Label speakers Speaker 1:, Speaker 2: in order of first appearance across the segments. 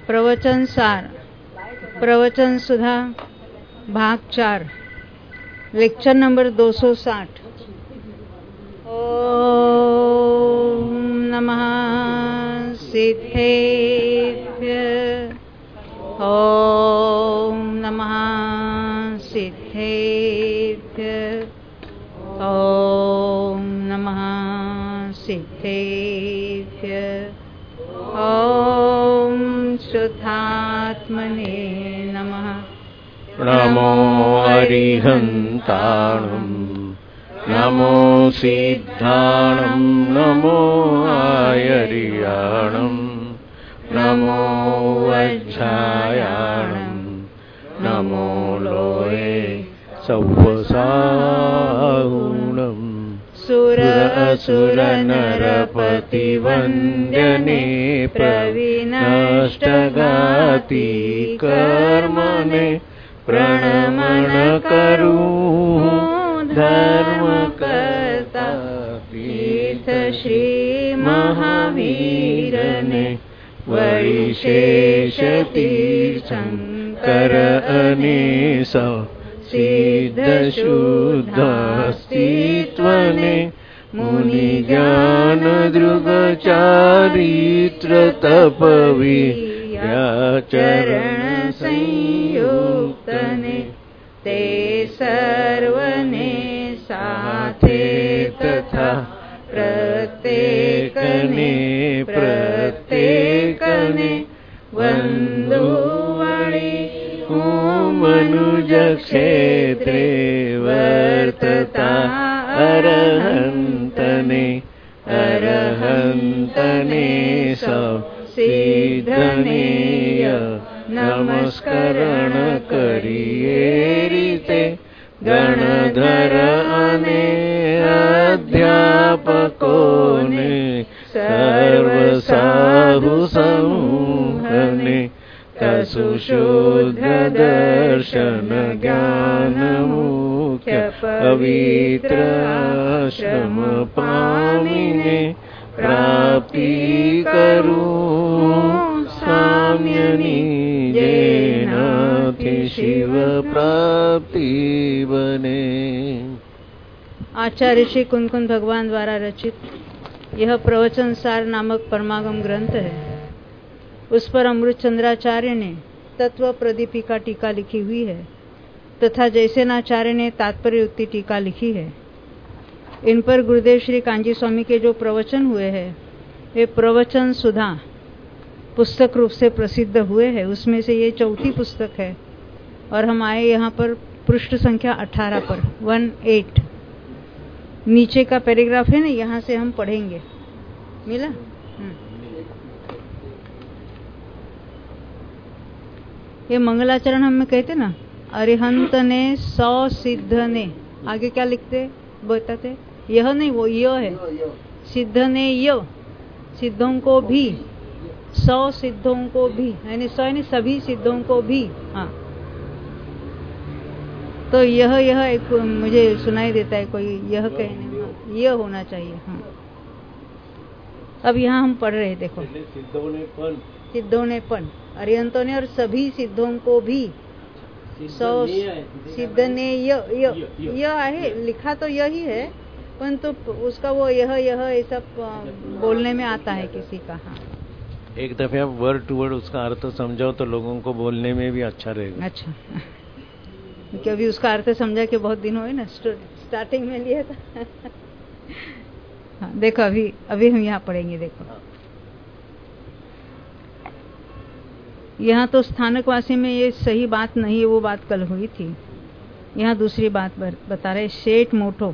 Speaker 1: प्रवचन सार, प्रवचन सुधा, भाग 4, लेक्चर नंबर 260। ओम नमः सिद्धेभ्य, ओम नमः सिद्धेभ्य, ओम नमः सिद्धेभ्य, ओम शुद्धात्मने नमः।
Speaker 2: नमो अरिहन्ताणं, नमो सिद्धाणं, नमो आयर्याणं, नमो वज्रायाणं, नमो लोये सौवसाहुणम्।
Speaker 1: सुर असुर नरपति वन्द्यने प्रविनष्टगाति कर्मणे प्रणमन करूं धर्म कर्ता तीर्थ श्री महावीरने वैशेष तीर्थंकर अनेस सिद्ध शुद्ध अस्तित्वने मुनि ज्ञान दृग चारित्र तपवी चरण संयुक्तने ते सर्वने साथे तथा प्रत्येकने वंदुवळी मनुज क्षेत्रे वर्तता अरहंतने सिद्धनेय नमस्करण करिए रीते गणधर अने अध्यापकोने सर्व साधु समूहने तसुशुद्ध दर्शन ज्ञान मुख्य पवित्र आश्रम पामिने प्राप्ति करूं साम्यनी जेनाथि शिव प्राप्ति बने। आचार्य श्री कुंदकुंद भगवान द्वारा रचित यह प्रवचन सार नामक परमागम ग्रंथ है। उस पर अमृत चंद्राचार्य ने तत्व प्रदीपिका टीका लिखी हुई है तथा जयसेनाचार्य ने तात्पर्योक्ति टीका लिखी है। इन पर गुरुदेव श्री कांजी स्वामी के जो प्रवचन हुए हैं वे प्रवचन सुधा पुस्तक रूप से प्रसिद्ध हुए हैं। उसमें से ये चौथी पुस्तक है और हम आए यहाँ पर पृष्ठ संख्या 18 पर 18। नीचे का पैराग्राफ है ना, यहाँ से हम पढ़ेंगे। मिला? ये मंगलाचरण हमें कहते ना, अरिहंत ने सौ सिद्ध ने, आगे क्या लिखते बताते, यह नहीं वो य है, सिद्ध ने य, सिद्धों को भी, 100 सिद्धों को भी, यानी 100 यानी सभी सिद्धों को भी। हाँ, तो यह एक मुझे सुनाई देता है कोई यह कहने में, यह होना चाहिए। हाँ, अब यहाँ हम पढ़ रहे, देखो सिद्धों ने पन, अरिहंतों ने और सभी सिद्धों को भी, 100 सिद्ध ने यह है, लिखा तो यही है परंतु उसका वो यह ऐसा बोलने में आता है किसी का। हाँ,
Speaker 2: एक दफे आप वर्ड टू वर्ड उसका अर्थ समझाओ तो लोगों को बोलने में भी अच्छा रहेगा।
Speaker 1: अच्छा, क्योंकि अभी उसका अर्थ समझा के बहुत दिन हुए ना, स्टार्टिंग में लिया था। हाँ, देखो अभी हम यहाँ पढ़ेंगे। देखो यहाँ तो स्थानकवासी में ये सही बात नहीं है, वो बात कल हुई थी। यहाँ दूसरी बात बता रहे। शेठ मोटो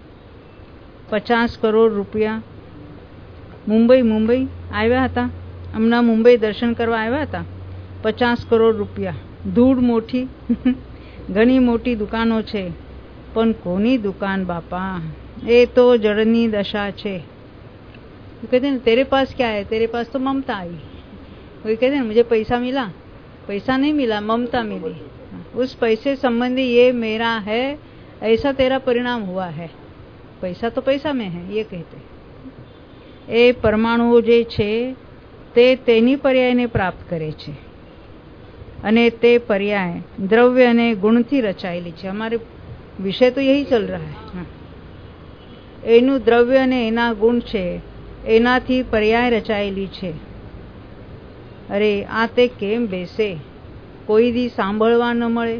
Speaker 1: 50 करोड़ રૂપિયા મુંબઈ આવ્યા હતા, હમણાં મુંબઈ દર્શન કરવા આવ્યા હતા। 50 કરોડ રૂપિયા, ધૂળ મોટી, ઘણી મોટી દુકાનો છે, પણ કોની દુકાન બાપા, એ તો જળની દશા છે। कहते हैं तेरे पास क्या है, तेरे पास तो ममता आई। वही कहते हैं मुझे पैसा मिला, पैसा नहीं मिला, ममता मिली। उस पैसे संबंधी ये मेरा है, ऐसा तेरा परिणाम हुआ है। पैसा तो पैसा में है, ये कहते। એ પરમાણુઓ જે છે તે તેની પર્યાયને પ્રાપ્ત કરે છે અને તે पर्याय द्रव्य અને ગુણથી રચાયેલી છે. हमारे विषय तो यही चल रहा है. એનું દ્રવ્ય અને એના ગુણ છે, એનાથી પર્યાય રચાયેલી છે. અરે આ તે કેમ બેસે, કોઈ દી સાંભળવા ન મળે.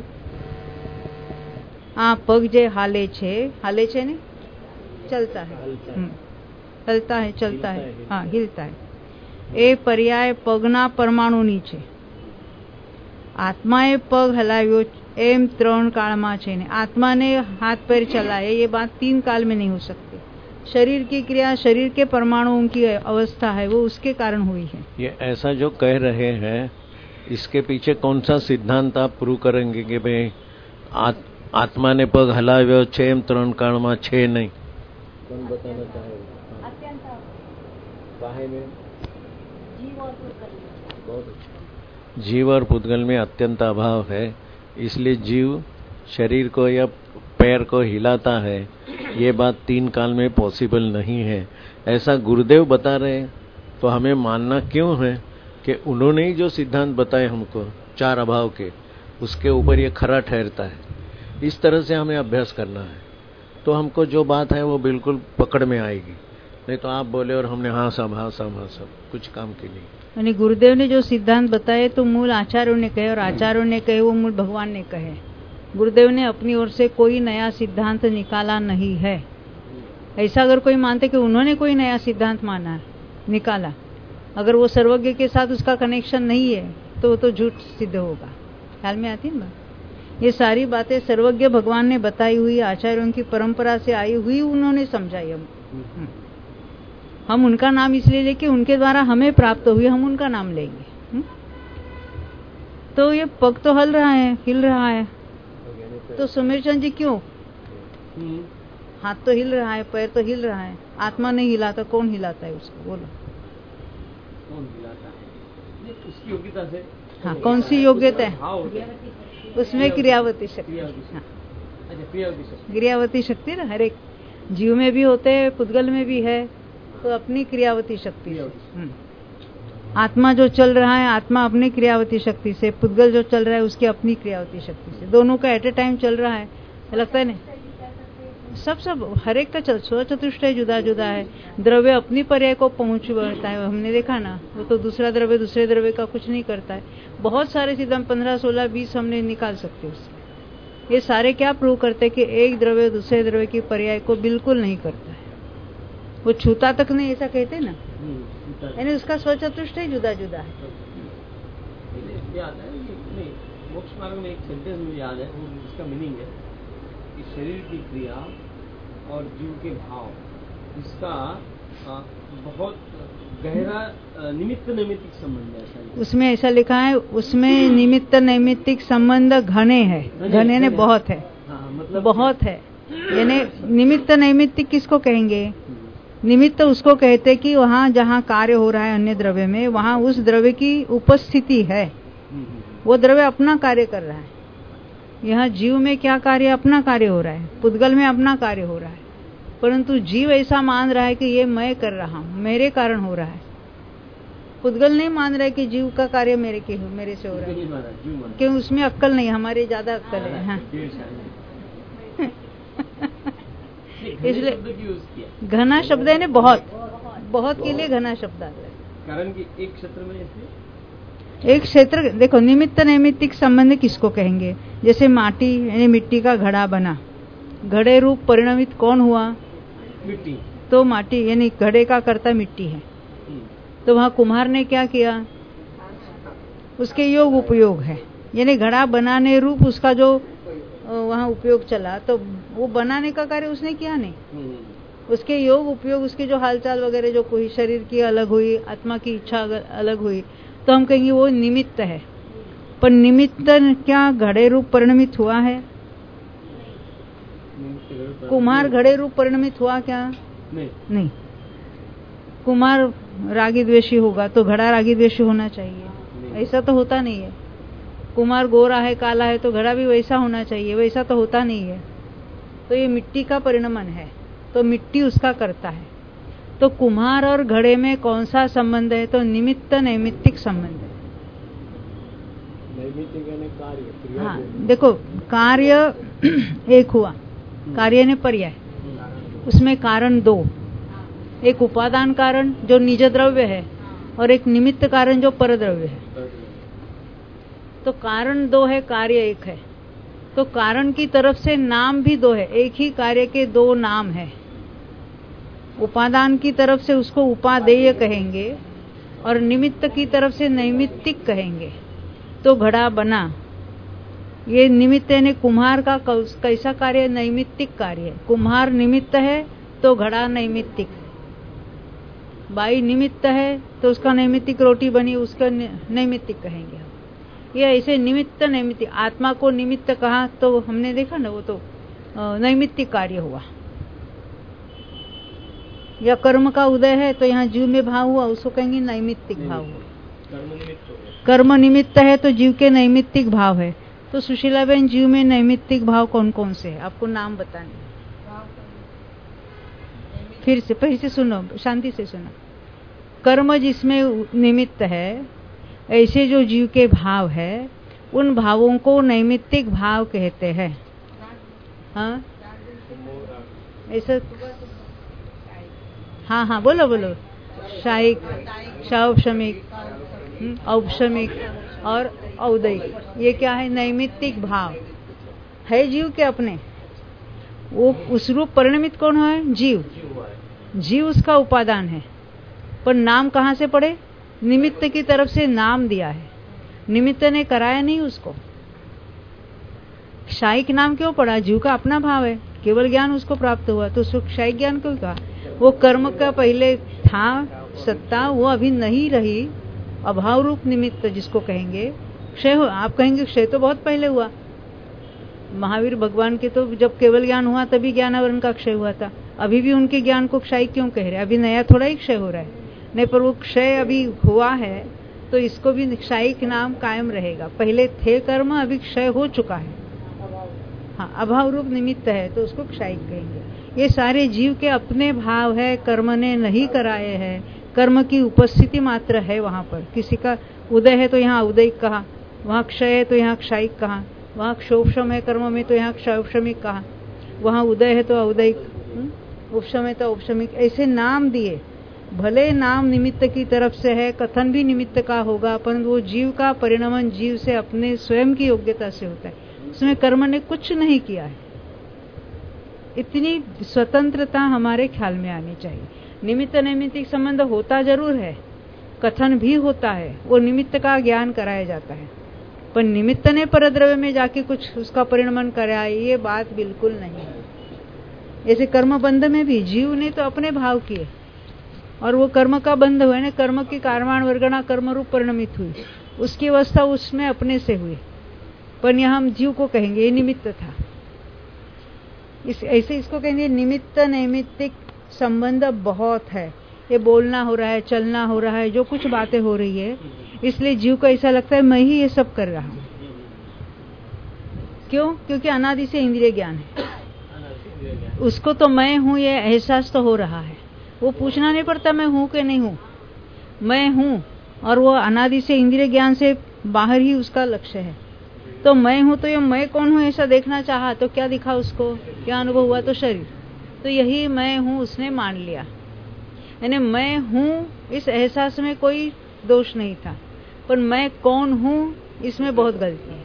Speaker 1: આ પગ જે હાલે છે ને, ચલતા હૈ, હલતા હૈ, ચલતા હૈ, હા, હિલતા હૈ. એ પર્યાય પગના પરમાણુની છે. આત્માએ પગ હલાવ્યો એમ 3 काल છે ને आत्मा ने हाथ पैर चलाए, ये बात 3 काल में नहीं हो सकती. शरीर की क्रिया, शरीर के परमाणुओं की अवस्था है, वो उसके कारण हुई है.
Speaker 2: ये ऐसा जो कह रहे हैं, इसके पीछे कौन सा सिद्धांत आप प्रूव करेंगे कि भाई आत्मा ने पग हलाव्यो छे एम 3 काल छे नहीं? कौन बताना चाहेगा? जीव और पुद्गल में अत्यंत अभाव है, इसलिए जीव शरीर को या पैर को हिलाता है. ये बात 3 काल में पॉसिबल नहीं है, ऐसा गुरुदेव बता रहे हैं. तो हमें मानना क्यों है कि उन्होंने ही जो सिद्धांत बताए हमको 4 अभाव के, उसके ऊपर ये खरा ठहरता है. इस तरह से हमें अभ्यास करना है, तो हमको जो बात है वो बिल्कुल पकड़ में आएगी. नहीं तो आप बोले और हमने हाँ सब कुछ काम की नहीं.
Speaker 1: અને ગુરુદેવ ने जो सिद्धांत बताए तो मूल आचार्यों ने कहे, और आचार्यों ने कहे वो मूल भगवान ने कहे. गुरुदेव ने अपनी ओर से कोई नया सिद्धांत निकाला नहीं है. ऐसा अगर कोई मानते कि उन्होंने कोई नया सिद्धांत माना निकाला, अगर वो सर्वज्ञ के साथ उसका कनेक्शन नहीं है तो वो तो झूठ सिद्ध होगा. ख्याल में आती है ना? ये सारी बातें सर्वज्ञ भगवान ने बताई हुई, आचार्यों की परंपरा से आई हुई, उन्होंने समझाई. हम उनका नाम इसलिए लेके उनके द्वारा हमें प्राप्त हुई, हम उनका नाम लेंगे. तो ये पग तो हिल रहा है, तो सुमेर चंद जी क्यों? हाथ तो हिल रहा है, पैर तो हिल रहा है, आत्मा नहीं हिलाता, कौन हिलाता है उसको? बोलो
Speaker 3: कौन हिलाता है? उसकी योग्यता से.
Speaker 1: हाँ, कौन सी योग्यता है? उसमें क्रियावती शक्ति. क्रियावती शक्ति ना हर एक जीव में भी होते हैं, पुद्गल में भी है, तो अपनी क्रियावती शक्ति से. आत्मा जो चल रहा है, आत्मा अपनी क्रियावती शक्ति से, पुद्गल जो चल रहा है उसकी अपनी क्रियावती शक्ति से, दोनों का एट ए टाइम चल रहा है. लगता है ना? सब हर एक का स्वचतुष्टय जुदा जुदा है. द्रव्य अपनी पर्याय को पहुंचता है, हमने देखा ना. वो तो दूसरा द्रव्य दूसरे द्रव्य का कुछ नहीं करता है. बहुत सारे सिद्धांत 15, 16, 20 हमने निकाल सकते उससे. ये सारे क्या प्रूव करते कि एक द्रव्य दूसरे द्रव्य की पर्याय को बिल्कुल नहीं करता है. वो छूता तक नहीं, ऐसा कहते ना, यानी उसका स्वचतुष्टय जुदा जुदा है.
Speaker 3: याद है मोक्ष मार्ग में एक सेंटेंस मुझे याद है, वो इसका मीनिंग है कि शरीर की क्रिया और जीव के भाव, इसका बहुत गहरा निमित्त नैमित्तिक संबंध है.
Speaker 1: उसमें ऐसा लिखा है, उसमें निमित्त नैमित्तिक संबंध घने है. घने ने बहुत है.
Speaker 3: हाँ, मतलब
Speaker 1: बहुत है. यानी निमित्त नैमित्तिक किसको कहेंगे? निमित्त उसको कहते कि वहाँ जहाँ कार्य हो रहा है अन्य द्रव्य में, वहाँ उस द्रव्य की उपस्थिति है, वो द्रव्य अपना कार्य कर रहा है. यहाँ जीव में क्या कार्य? अपना कार्य हो रहा है. पुद्गल में अपना कार्य हो रहा है, परंतु जीव ऐसा मान रहा है कि ये मैं कर रहा हूँ, मेरे कारण हो रहा है. पुद्गल नहीं मान रहा है कि जीव का कार्य मेरे से हो रहा है, क्यों? उसमें अक्कल नहीं, हमारे ज्यादा अक्कल है. हाँ. इसलिए घना शब्द है ना, बहुत के लिए घना शब्द आता है.
Speaker 3: कारण कि एक क्षेत्र में
Speaker 1: एक क्षेत्र, देखो निमित्त नैमित्तिक संबंध किसको कहेंगे? जैसे माटी यानी मिट्टी का घड़ा बना, घड़े रूप परिणमित कौन हुआ?
Speaker 3: मिट्टी.
Speaker 1: तो माटी यानी घड़े का कर्ता मिट्टी है. तो वहाँ कुम्हार ने क्या किया? उसके योग उपयोग है, यानी घड़ा बनाने रूप उसका जो वहाँ उपयोग चला, तो वो बनाने का कार्य उसने किया नहीं. उसके योग उपयोग, उसकी जो हालचाल वगैरह जो कोई शरीर की अलग हुई, आत्मा की इच्छा अलग हुई, तो हम कहेंगे वो निमित्त है. पर निमित्त क्या घड़े रूप परिणमित हुआ है? कुम्हार घड़े रूप परिणमित हुआ क्या? नहीं. कुम्हार रागी द्वेषी होगा तो घड़ा रागी द्वेषी होना चाहिए? ऐसा तो होता नहीं है. कुम्हार गोरा है, काला है, तो घड़ा भी वैसा होना चाहिए? वैसा तो होता नहीं है. तो ये मिट्टी का परिणमन है, तो मिट्टी उसका करता है. तो कुम्हार और घड़े में कौन सा संबंध है? तो निमित्त नैमित्तिक संबंध है।
Speaker 2: नैमित्तिक यानी कार्य, क्रिया।
Speaker 1: हाँ देखो, कार्य एक हुआ, कार्य ने पर्याय, उसमें कारण दो, एक उपादान कारण जो निज द्रव्य है और एक निमित्त कारण जो पर द्रव्य है। तो कारण दो है, कार्य एक है। तो कारण की तरफ से नाम भी दो है, एक ही कार्य के दो नाम है। उपादान की तरफ से उसको उपादेय कहेंगे और निमित्त की तरफ से नैमित्तिक कहेंगे। तो घड़ा बना, ये निमित्त यानी कुम्हार का कैसा कार्य? नैमित्तिक कार्य है। कुम्हार निमित्त है तो घड़ा नैमित्तिक है। बाई निमित्त है तो उसका नैमित्तिक रोटी बनी, उसका नैमित्तिक कहेंगे हम। ये ऐसे निमित्त नैमित्तिक, आत्मा को निमित्त कहा तो हमने देखा ना, वो तो नैमित्तिक कार्य हुआ। या कर्म का उदय है तो यहाँ जीव में भाव हुआ, उसको कहेंगे नैमित्तिक भाव हुआ। कर्म निमित्त है तो जीव के नैमित्तिक भाव है। तो सुशीला बहन, जीव में नैमित्तिक भाव कौन कौन से है? आपको नाम बताने। फिर से सुनो, शांति से सुनो। कर्म जिसमें निमित्त है, ऐसे जो जीव के भाव है, उन भावों को नैमित्तिक भाव कहते हैं। हाँ ऐसा, हाँ हाँ बोलो बोलो। शायिक, शाऔपशमिक, औपशमिक और औदैहिक, ये क्या है? नैमित्तिक भाव है जीव के अपने। वो उस रूप परिणमित कौन है? जीव। जीव उसका उपादान है, पर नाम कहाँ से पड़े? निमित्त की तरफ से नाम दिया है, निमित्त ने कराया नहीं उसको। शायिक नाम क्यों पड़ा? जीव का अपना भाव है, केवल ज्ञान उसको प्राप्त हुआ, तो उसको शायिक ज्ञान क्यों कहा? वो कर्म का पहले था सत्ता, वो अभी नहीं रही, अभाव रूप निमित्त जिसको कहेंगे। क्षय हो, आप कहेंगे क्षय तो बहुत पहले हुआ। महावीर भगवान के तो जब केवल ज्ञान हुआ तभी ज्ञानावरण का क्षय हुआ था। अभी भी उनके ज्ञान को क्षय क्यों कह रहे? अभी नया थोड़ा ही क्षय हो रहा है, नहीं, पर वो क्षय अभी हुआ है तो इसको भी क्षयिक नाम कायम रहेगा। पहले थे कर्म, अभी क्षय हो चुका है। हाँ, अभाव रूप निमित्त है तो उसको क्षयिक कहेंगे। ये सारे जीव के अपने भाव है, कर्म ने नहीं कराए हैं, कर्म की उपस्थिति मात्र है वहां पर। किसी का उदय है तो यहाँ उदयिक कहा, वहां क्षय है तो यहाँ क्षयिक कहा, वहां क्षोभशम है कर्म में तो यहाँ क्षौपशमिक कहा, वहां उदय है तो औदैहिक, उपशम है तो औपशमिक, ऐसे नाम दिए। भले नाम निमित्त की तरफ से है, कथन भी निमित्त का होगा, परंतु वो जीव का परिणमन जीव से अपने स्वयं की योग्यता से होता है, उसमें कर्म ने कुछ नहीं किया है। इतनी स्वतंत्रता हमारे ख्याल में आनी चाहिए। निमित्त नैमित्तिक संबंध होता जरूर है, कथन भी होता है, वो निमित्त का ज्ञान कराया जाता है, पर निमित्त ने परद्रव्य में जाके कुछ उसका परिणमन कराया, ये बात बिल्कुल नहीं है। ऐसे कर्म बंध में भी जीव ने तो अपने भाव किए और वो कर्म का बंध हुए ना, कर्म की कारवाण वर्गणा कर्म रूप परिणमित हुई, उसकी अवस्था उसमें अपने से हुई, पर यहाँ हम जीव को कहेंगे ये निमित्त था। ऐसे इसको कहेंगे निमित्त नैमित्तिक संबंध बहुत है। ये बोलना हो रहा है, चलना हो रहा है, जो कुछ बातें हो रही है, इसलिए जीव को ऐसा लगता है मैं ही ये सब कर रहा हूं। क्यों? क्योंकि अनादि से इंद्रिय ज्ञान है, उसको तो मैं हूं ये एहसास तो हो रहा है, वो पूछना नहीं पड़ता मैं हूं कि नहीं हूं, मैं हूं, और वो अनादि से इंद्रिय ज्ञान से बाहर ही उसका लक्ष्य है। तो मैं हूं तो ये मैं कौन हूं ऐसा देखना चाहा तो क्या दिखा उसको, क्या अनुभव हुआ? तो शरीर, तो यही मैं हूं उसने मान लिया। यानी मैं हूं इस एहसास में कोई दोष नहीं था, पर मैं कौन हूं इसमें बहुत गलती है,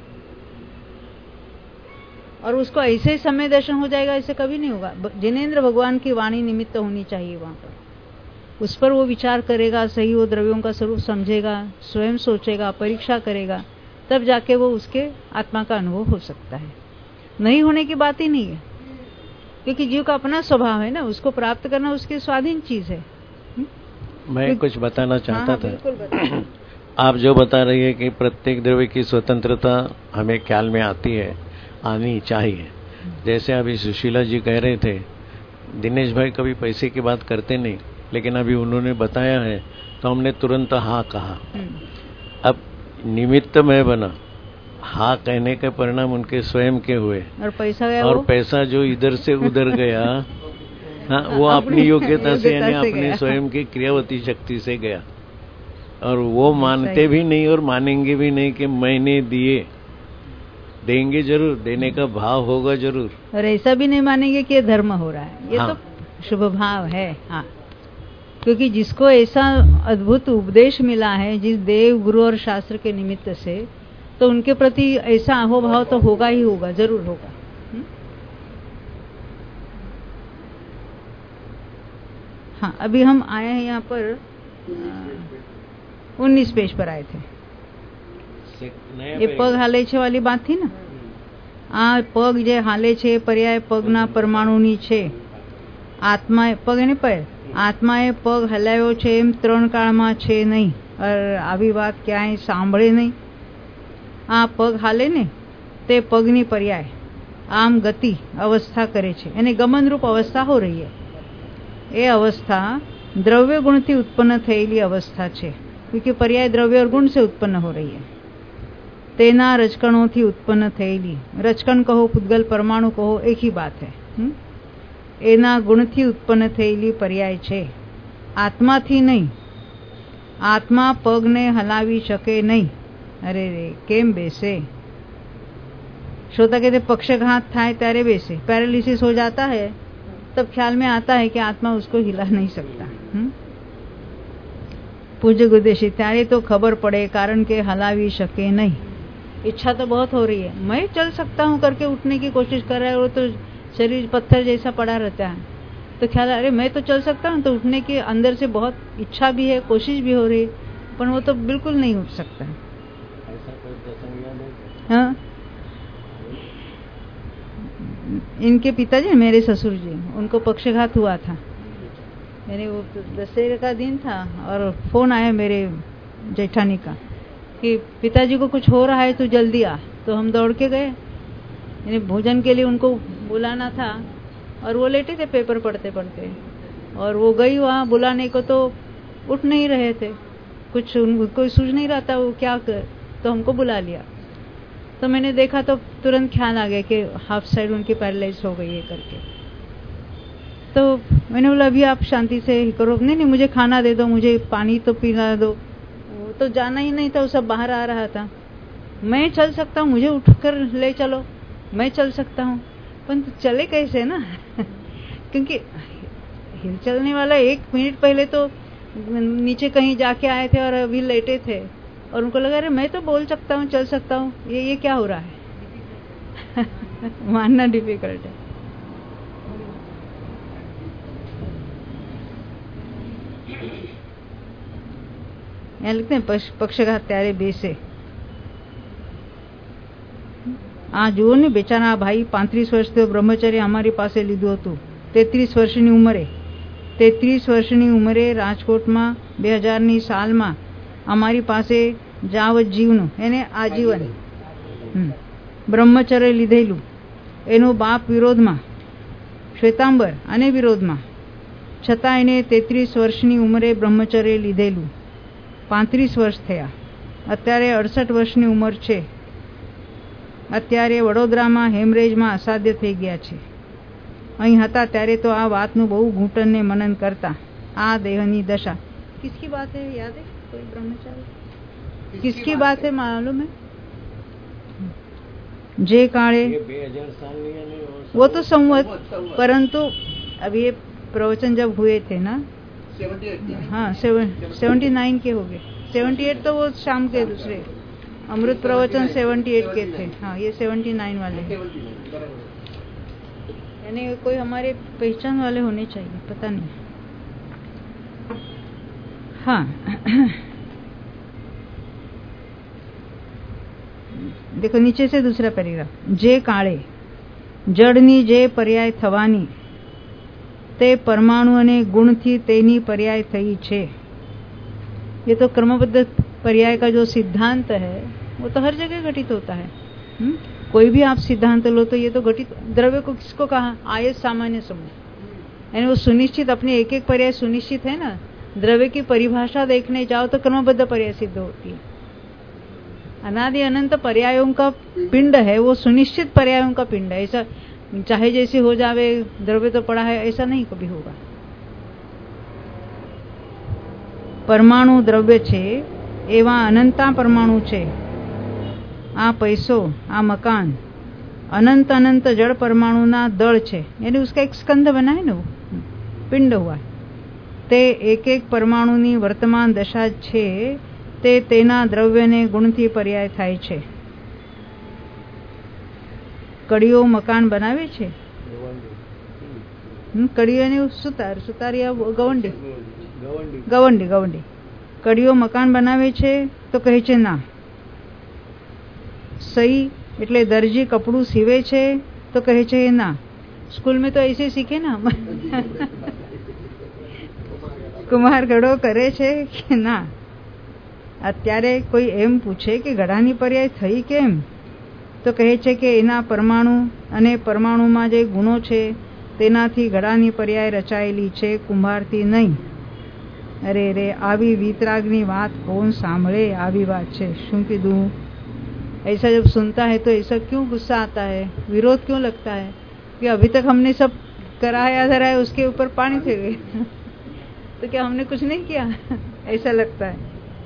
Speaker 1: और उसको ऐसे ही समय दर्शन हो जाएगा, ऐसे कभी नहीं होगा। जिनेंद्र भगवान की वाणी निमित्त होनी चाहिए वहां पर, उस पर वो विचार करेगा, सही वो द्रव्यों का स्वरूप समझेगा, स्वयं सोचेगा, परीक्षा करेगा, तब जाके वो उसके आत्मा का अनुभव हो सकता है। नहीं होने की बात ही नहीं है, क्योंकि जीव का अपना स्वभाव है ना, उसको प्राप्त करना उसकी स्वाधीन चीज है।
Speaker 2: मैं कुछ बताना चाहता था।
Speaker 1: बिल्कुल बता।
Speaker 2: आप जो बता रही है कि प्रत्येक द्रव्य की स्वतंत्रता हमें ख्याल में आती है, आनी चाहिए। जैसे अभी सुशीला जी कह रहे थे, दिनेश भाई कभी पैसे की बात करते नहीं, लेकिन अभी उन्होंने बताया है तो हमने तुरंत हाँ कहा। अब निमित्त में बना, हाँ कहने के परिणाम उनके स्वयं के हुए,
Speaker 1: और पैसा गया,
Speaker 2: और पैसा जो इधर से उधर गया हाँ, वो अपनी योग्यता से यानी अपनी
Speaker 1: गया।
Speaker 2: स्वयं की क्रियावती शक्ति से गया, और वो मानते भी नहीं और मानेंगे भी नहीं कि मैंने दिए। देंगे जरूर, देने का भाव होगा जरूर,
Speaker 1: और ऐसा भी नहीं मानेंगे कि ये धर्म हो रहा है, ये
Speaker 2: हाँ।
Speaker 1: तो शुभ भाव है। हाँ, क्योंकि जिसको ऐसा अद्भुत उपदेश मिला है जिस देव गुरु और शास्त्र के निमित्त से, तो उनके प्रति ऐसा अहोभाव तो होगा ही होगा, जरूर होगा। हाँ, अभी हम आए हैं यहाँ पर 19 पेज पर आए थे। ये पग हाले छे वाली बात थी ना। आ पग जे हाले छे पर्याय पगना परमाणुनी छे। आत्मा पग ने पैर, आत्माए पग हलायो छे एम 3 काळमां छे नहीं। और આવી વાત ક્યાંય સાંભળે નહીં। આ પગ હાલે ને તે પગની પર્યાય આમ ગતિ અવસ્થા કરે છે, એને ગમનરૂપ અવસ્થા हो रही है। એ અવસ્થા દ્રવ્ય ગુણથી ઉત્પન્ન થયેલી અવસ્થા છે, क्योंकि पर्याय द्रव्य और गुण से उत्पन्न हो रही है। तेना रजकणों उत्पन्न थયેલી, रजकण कहो पुद्गल परमाणु कहो एक ही बात है। एना गुणथी उत्पन्न थયેલી पर्याय छे, आत्माथी नहीं। आत्मा पगने हलावी शके नहीं। अरे रे केम बेसे। श्रोता कहते पक्षघात थाय त्यारे बेसे, पैरालिसिस हो जाता है तब ख्याल में आता है कि आत्मा उसको हिला नहीं सकता। पूज्य गुरुदेशी त्यारे तो खबर पड़े कारण के हलावी शके नहीं। इच्छा तो बहुत हो रही है, मैं चल सकता हूँ करके उठने की कोशिश कर रहा है, वो तो शरीर पत्थर जैसा पड़ा रहता है। तो ख्याल अरे मैं तो चल सकता हूँ, तो उठने के अंदर से बहुत इच्छा भी है, कोशिश भी हो रही है, पर वो तो बिल्कुल नहीं उठ सकता है। हाँ, इनके पिताजी मेरे ससुर जी, उनको पक्षघात हुआ था। यानी वो दशहरे का दिन था और फोन आया मेरे जेठानी का कि पिताजी को कुछ हो रहा है, तो जल्दी आ। तो हम दौड़ के गए, यानी भोजन के लिए उनको बुलाना था, और वो लेटे थे पेपर पढ़ते पढ़ते, और वो गई वहाँ बुलाने को, तो उठ नहीं रहे थे, कुछ उनको सूझ नहीं रहा था वो क्या कर, तो हमको बुला लिया। तो मैंने देखा तो तुरंत ख्याल आ गया कि हाफ साइड उनकी पैरालाइज हो गई है करके। तो मैंने बोला अभी आप शांति से करो, नहीं मुझे खाना दे दो, मुझे पानी तो पिला दो। वो तो जाना ही नहीं था, वो सब बाहर आ रहा था। मैं चल सकता हूँ, मुझे उठकर ले चलो, मैं चल सकता हूँ, पर चले कैसे ना क्योंकि हिल चलने वाला 1 मिनट पहले तो नीचे कहीं जाके आए थे और अभी लेटे थे, और उनको लगा अरे मैं तो बोल सकता हूँ, चल सकता हूँ, ये क्या हो रहा है मानना डिफिकल्ट है। यहाँ लिखते हैं पक्षघात त्यारे बेसे। आ जुओ ने बेचारा भाई 35 વર્ષથી બ્રહ્મચર્ય અમારી પાસે લીધું હતું। 33 વર્ષની ઉંમરે 33 વર્ષની ઉંમરે રાજકોટમાં 2000ની સાલમાં અમારી પાસે જાવજીવનું એને આજીવન બ્રહ્મચર્ય લીધેલું। એનો બાપ વિરોધમાં, શ્વેતાંબર અને વિરોધમાં, છતાં એને 33 વર્ષની ઉંમરે બ્રહ્મચર્ય લીધેલું। 35 વર્ષ થયા, અત્યારે 68 વર્ષની ઉંમર છે। અત્યારે વડોદરામાં હેમરેજમાં અસાધ્ય થઈ ગયા છે। અહીં હતા ત્યારે તો આ વાતનું બહુ ઘૂંટણને મનન કરતા। આ દેહની દશા किसकी बात है, याद है कोई ब्रह्मचारी? किसकी बात है मालूम है? जे काले
Speaker 2: 2000 साल
Speaker 1: वो तो संवत, परंतु अब ये प्रवचन जब हुए थे ना, हाँ 79 के हो गए। 78 तो वो शाम के दूसरे अमृत प्रवचन 78 के थे। हाँ, ये 79 वाले, यानी कोई हमारे पहचान वाले होने चाहिए, पता नहीं। हाँ देखो नीचे से दूसरा पैराग्राफ। जे काळे जड़नी जे पर्याय थवानी ते परमाणु अने गुणथी तेनी पर्याय थई छे। ये तो क्रमबद्ध पर्याय का जो सिद्धांत है वो तो हर जगह घटित होता है। कोई भी आप सिद्धांत लो तो ये तो घटित। द्रव्य को किसको कहा? आयत सामान्य समूह, यानी वो सुनिश्चित, अपने एक एक पर्याय सुनिश्चित है ना। द्रव्य की परिभाषा देखने जाओ तो क्रमबद्ध पर्याय सिद्ध होती है। अनादि अनंत पर्यायों का पिंड है, वो सुनिश्चित पर्यायों का पिंड है। ऐसा चाहे जैसे हो जावे, द्रव्य तो पड़ा है, ऐसा नहीं कभी होगा। परमाणु द्रव्य छे एवा अनंता परमाणु छे। आ पैसो, आ मकान अनंत अनंत जड़ परमाणुना दल छे, यानी उसका एक स्कंद बना है ना, वो पिंड हुआ। ते एक एक परमाणुनी वर्तमान दशा छे ते तेना द्रव्यने गुणथी पर्याय थाय छे। कड़ीओ मकान बनावे छे, कड़ीओ सुतार, सुतार या गवंडी, गवंडी गवंडी कड़ीओ मकान बनावे छे तो कहे छे ना। सही એટલે દરજી કપડું સીવે છે તો કહે છે ના। સ્કૂલ में तो ऐसे सीखे ना। કુમાર ઘડો કરે છે કે ના। અત્યારે કોઈ એમ પૂછે કે ઘડાની પર્યાય થઈ કેમ, તો કહે છે કે એના પરમાણુ અને પરમાણુમાં જે ગુણો છે તેનાથી ઘડાની પર્યાય રચાયેલી છે, કુંભારથી નહીં। અરે રે, આવી વીતરાગની વાત કોણ સાંભળે? આવી વાત છે, શું કીધું? ऐसा जब सुनता है तो ऐसा क्यों गुस्सा आता है, विरोध क्यों लगता है कि अभी तक हमने सब कराया धराया, उसके ऊपर पानी फेर गए। तो क्या हमने कुछ नहीं किया? ऐसा लगता है।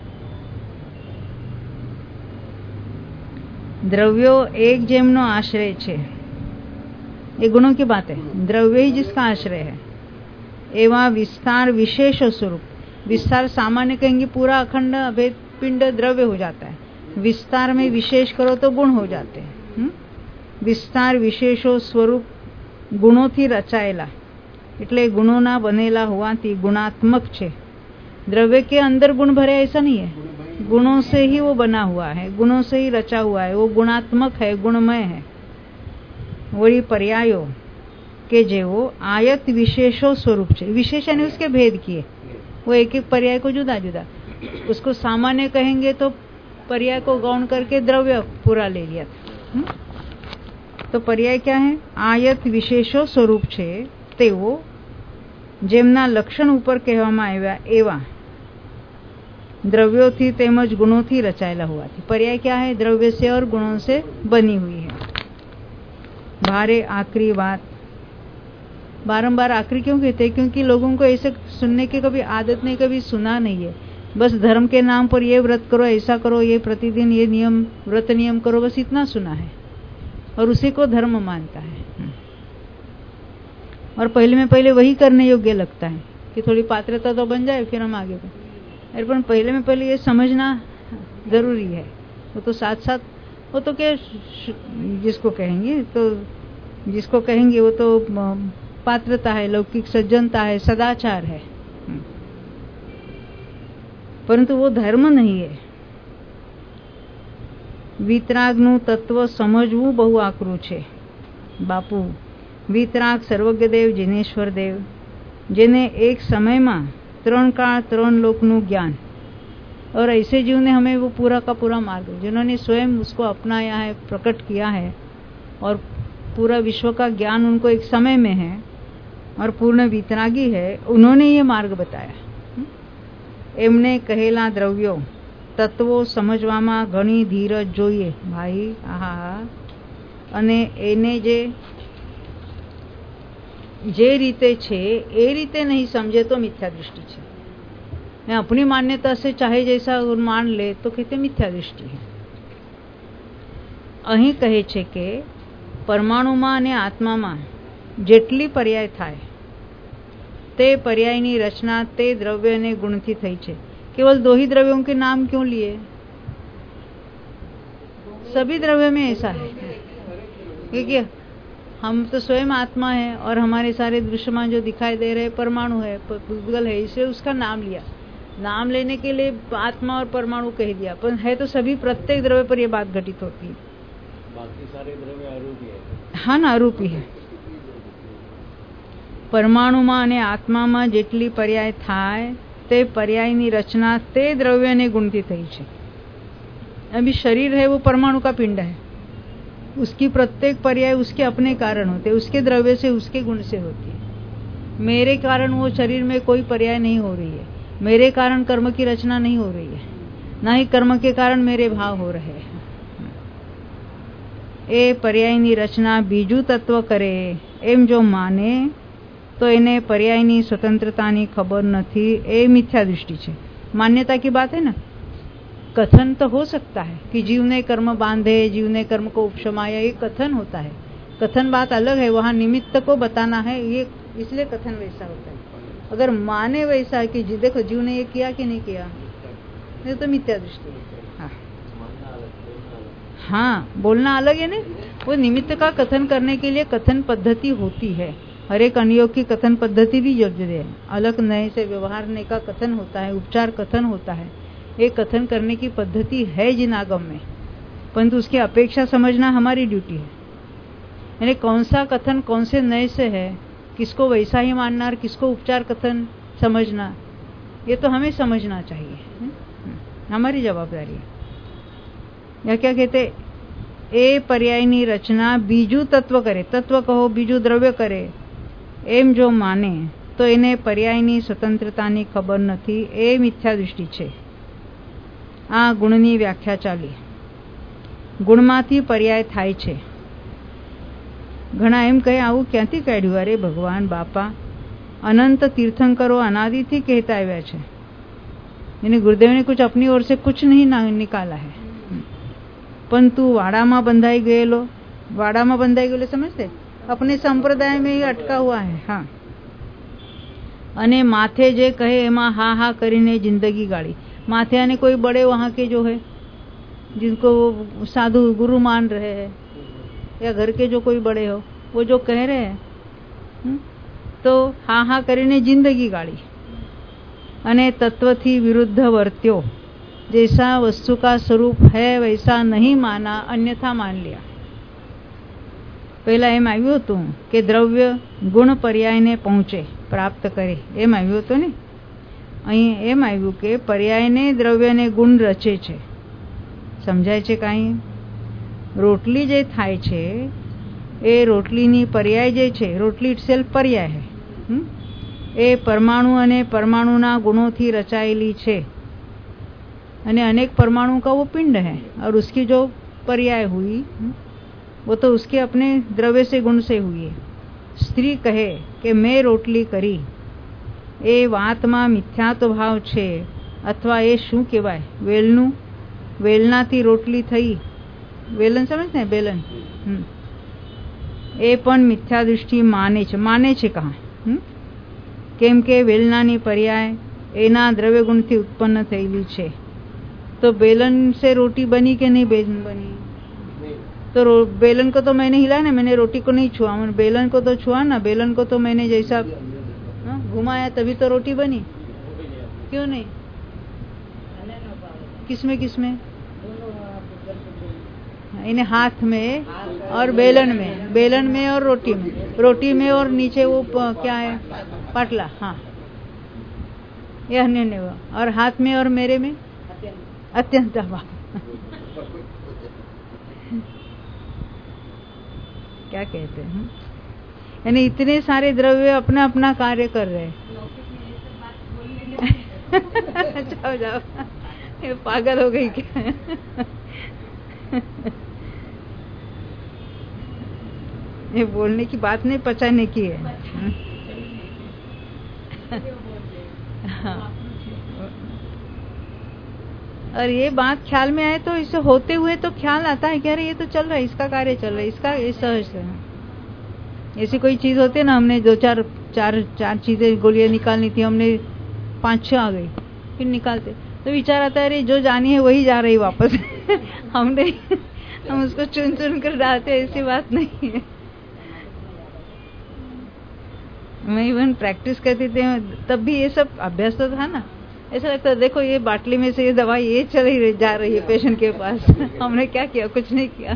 Speaker 1: द्रव्यो एक जेमनो आश्रय छे, ये गुणों की बात है। द्रव्य ही जिसका आश्रय है, एवं विस्तार विशेष स्वरूप। विस्तार सामान्य कहेंगे पूरा अखंड अभेद पिंड द्रव्य हो जाता है, विस्तार में विशेष करो तो गुण हो जाते हैं। विस्तार विशेषो स्वरूप गुणों थी रचाયેલા, એટલે गुणों बनेला होवाथी गुणात्मक छे। द्रव्य के अंदर गुण भरे ऐसा नहीं है, गुणों से ही वो बना हुआ है, गुणों से ही रचा हुआ है, वो गुणात्मक है, गुणमय है। वही पर्यायो के जेवो आयत विशेषो स्वरूप छे। विशेष यानी उसके भेद किए, वो एक एक पर्याय को जुदा जुदा, उसको सामान्य कहेंगे तो पर्याय को गौण करके द्रव्य पूरा ले लिया था। तो पर्याय क्या है? आयत विशेषो स्वरूप छे तेवो जेमना लक्षण ऊपर कहेवामां आव्या एवा द्रव्योथी तेमज गुणोथी रचाયેला होवाथी। पर्याय क्या है? द्रव्य से और गुणों से बनी हुई है। भारे आखिरी बात, बारंबार आखिरी क्यों कहते हैं? क्योंकि लोगों को ऐसे सुनने की कभी आदत नहीं, कभी सुना नहीं है। बस धर्म के नाम पर ये व्रत करो, ऐसा करो, ये प्रतिदिन ये नियम व्रत नियम करो, बस इतना सुना है और उसी को धर्म मानता है। और पहले में पहले वही करने योग्य लगता है कि थोड़ी पात्रता तो बन जाए फिर हम आगे बढ़े। अरे पर पहले में पहले ये समझना जरूरी है। वो तो साथ साथ, वो तो क्या जिसको कहेंगे, तो जिसको कहेंगे वो तो पात्रता है, लौकिक सज्जनता है, सदाचार है, परंतु वो धर्म नहीं है। वीतरागનું તત્વ સમજવું બહુ આકરું છે બાપુ। વીતરાગ સર્વજ્ઞદેવ जिनेश्वर देव, જેને एक समय में 3 काल 3 लोकનું ज्ञान, और ऐसे जीव ने हमें वो पूरा का पूरा मार्ग, जिन्होंने स्वयं उसको अपनाया है, प्रकट किया है, और पूरा विश्व का ज्ञान उनको एक समय में है और पूर्ण वीतरागी है, उन्होंने ये मार्ग बताया। एमने कहेला द्रव्यो तत्वों समझवामां घणी धीरज जोईए भाई। आहा, अने एने जे रीते छे ए रीते नहीं समझे तो मिथ्या दृष्टि छे। अपनी मान्यता से चाहे जैसा मान ले तो कहते मिथ्या दृष्टि है। अहीं कहे छे के परमाणुमां अने आत्मामां जेटली पर्याय थाय ते पर्यायनी रचना ते द्रव्य ने गुणथी थई छे। केवल 2 ही द्रव्यों के नाम क्यों लिए? सभी द्रव्य में ऐसा है, क्योंकि हम तो स्वयं आत्मा है और हमारे सारे दृश्यमान जो दिखाई दे रहे परमाणु है, भूगल है, इसलिए उसका नाम लिया। नाम लेने के लिए आत्मा और परमाणु कह दिया, पर है तो सभी, प्रत्येक द्रव्य पर यह बात घटित होती है।
Speaker 2: बाकी सारे द्रव्य अरूपी है।
Speaker 1: हाँ ना, अरूपी है। परमाणुमां અને આત્મામાં જેટલી પર્યાય થાય તે पर्यायनी रचना ते द्रव्य ने गुणती थई छे। अभी शरीर है वो परमाणु का पिंड है, उसकी प्रत्येक पर्याय उसके अपने कारण होते, उसके द्रव्य से, उसके गुण से होती है। मेरे कारण वो शरीर में कोई पर्याय नहीं हो रही है, मेरे कारण कर्म की रचना नहीं हो रही है, ना ही कर्म के कारण मेरे भाव हो रहे हैं। એ પર્યાયની રચના બીજું તત્વ કરે એમ જો માને तो इन्हें पर्यायनी स्वतंत्रतानी खबर नहीं, ये मिथ्या दृष्टि है। मान्यता की बात है ना। कथन तो हो सकता है कि जीव ने कर्म बांधे, जीव ने कर्म को उपशमाया, ये कथन होता है। कथन बात अलग है, वहाँ निमित्त को बताना है, ये इसलिए कथन वैसा होता है। अगर माने वैसा कि देखो जीव ने ये किया कि नहीं किया, ये तो मिथ्या दृष्टि है। हाँ, बोलना अलग है ना। वो निमित्त का कथन करने के लिए कथन पद्धति होती है। हर एक अनुयोग की कथन पद्धति भी जरूरी है। अलग नए से व्यवहारने का कथन होता है, उपचार कथन होता है। एक कथन करने की पद्धति है जिन आगम में, परंतु उसकी अपेक्षा समझना हमारी ड्यूटी है। यानी कौन सा कथन कौन से नए से है, किसको वैसा ही मानना और किसको उपचार कथन समझना, ये तो हमें समझना चाहिए, हमारी जवाबदारी है। या क्या कहते, ए पर्यायनी रचना बीजू तत्व करे, तत्व कहो बीजू द्रव्य करे एम जो माने तो इन्हें पर्यायनी स्वतंत्रतानी खबर नहीं, ए मिथ्या दृष्टि है। आ गुणनी व्याख्या चाली। गुणमांथी पर्याय थाय छे। घणा एम कहे आवुं क्यांथी काढ्युं, अरे भगवान बापा अनंत तीर्थंकरो अनादिथी कहता आव्या छे। यानी गुरुदेव ने कुछ अपनी ओर से कुछ नहीं निकाला है, परंतु वाड़ा बंधाई गયેલો, वाड़ा में बंधाई गયેલો समझते, अपने संप्रदाय में ही अटका हुआ है। हाँ, अने माथे जे कहे एमा हा हा करीने जिंदगी गाड़ी। माथे आने कोई बड़े वहाँ के जो है, जिनको साधु गुरु मान रहे हैं, या घर के जो कोई बड़े हो, वो जो कह रहे हैं तो हा हा करीने जिंदगी गाड़ी। अने तत्व थी विरुद्ध वर्त्यो, जैसा वस्तु का स्वरूप है वैसा नहीं माना, अन्यथा मान लिया। पहला एम आव्युं हतुं के द्रव्य गुण पर्याय ने पहुंचे, प्राप्त करे, एम आव्युं हतुं ने। अहीं एम आव्युं के पर्याय ने द्रव्य ने गुण रचे छे। समझाय छे काई? रोटली जे थाय छे ए रोटलीनी पर्याय जे छे, रोटली इटसेल्फ पर्याय है, ए परमाणु अने परमाणुना गुणोथी रचाયેલી छे। अने अनेक परमाणु का वो पिंड है, और उसकी जो पर्याय हुई वो तो उसके अपने द्रव्य से गुण से हुई है। स्त्री कहे कि मैं रोटली करी, ए वातमां मिथ्यात्व भाव छे, अथवा ए शुं कहेवाय, वेलનું, वेलनाथी रोटली थई, वेलन समझते हैं, बेलन, ए पण मिथ्या दृष्टि माने छे कहा, केम के वेलनानी पर्याय एना द्रव्य गुणथी उत्पन्न थયેલી छे। तो बेलन से रोटी बनी कि नहीं बनी? तो बेलन को तो मैंने हिलाया ना, मैंने रोटी को नहीं छुआ, बेलन को तो छुआ ना। बेलन को तो मैंने जैसा घुमाया तभी तो रोटी बनी, क्यों नहीं? किसमें किसमें? इन्हें हाथ में और बेलन में और रोटी में और नीचे वो क्या है, पाटला। हाँ, ये अन्य वो, और हाथ में और मेरे में अत्यंत अभाव। क्या कहते हैं, यानी इतने सारे द्रव्य अपना अपना कार्य कर रहे हैं। जाओ जाओ, ये पागल हो गई क्या? ये बोलने की बात नहीं, पचाने की है। हाँ। और ये बात ख्याल में आए तो इसे होते हुए तो ख्याल आता है कि अरे ये तो चल रहा है, इसका कार्य चल रहा है, इसका ये सहज है। ऐसी कोई चीज होती है ना, हमने दो चार चीजें गोलियां निकालनी थी, हमने 5-6 आ गई, फिर निकालते तो विचार आता है अरे जो जानी है वही जा रही वापस। हम उसको चुन कर डालते, ऐसी बात नहीं है। मैं इवन प्रैक्टिस करती थी तब भी ये सब अभ्यास तो था ना। ऐसा लगता है देखो ये बाटली में से ये दवाई ये चली जा रही है पेशेंट के पास। हमने क्या किया? कुछ नहीं किया।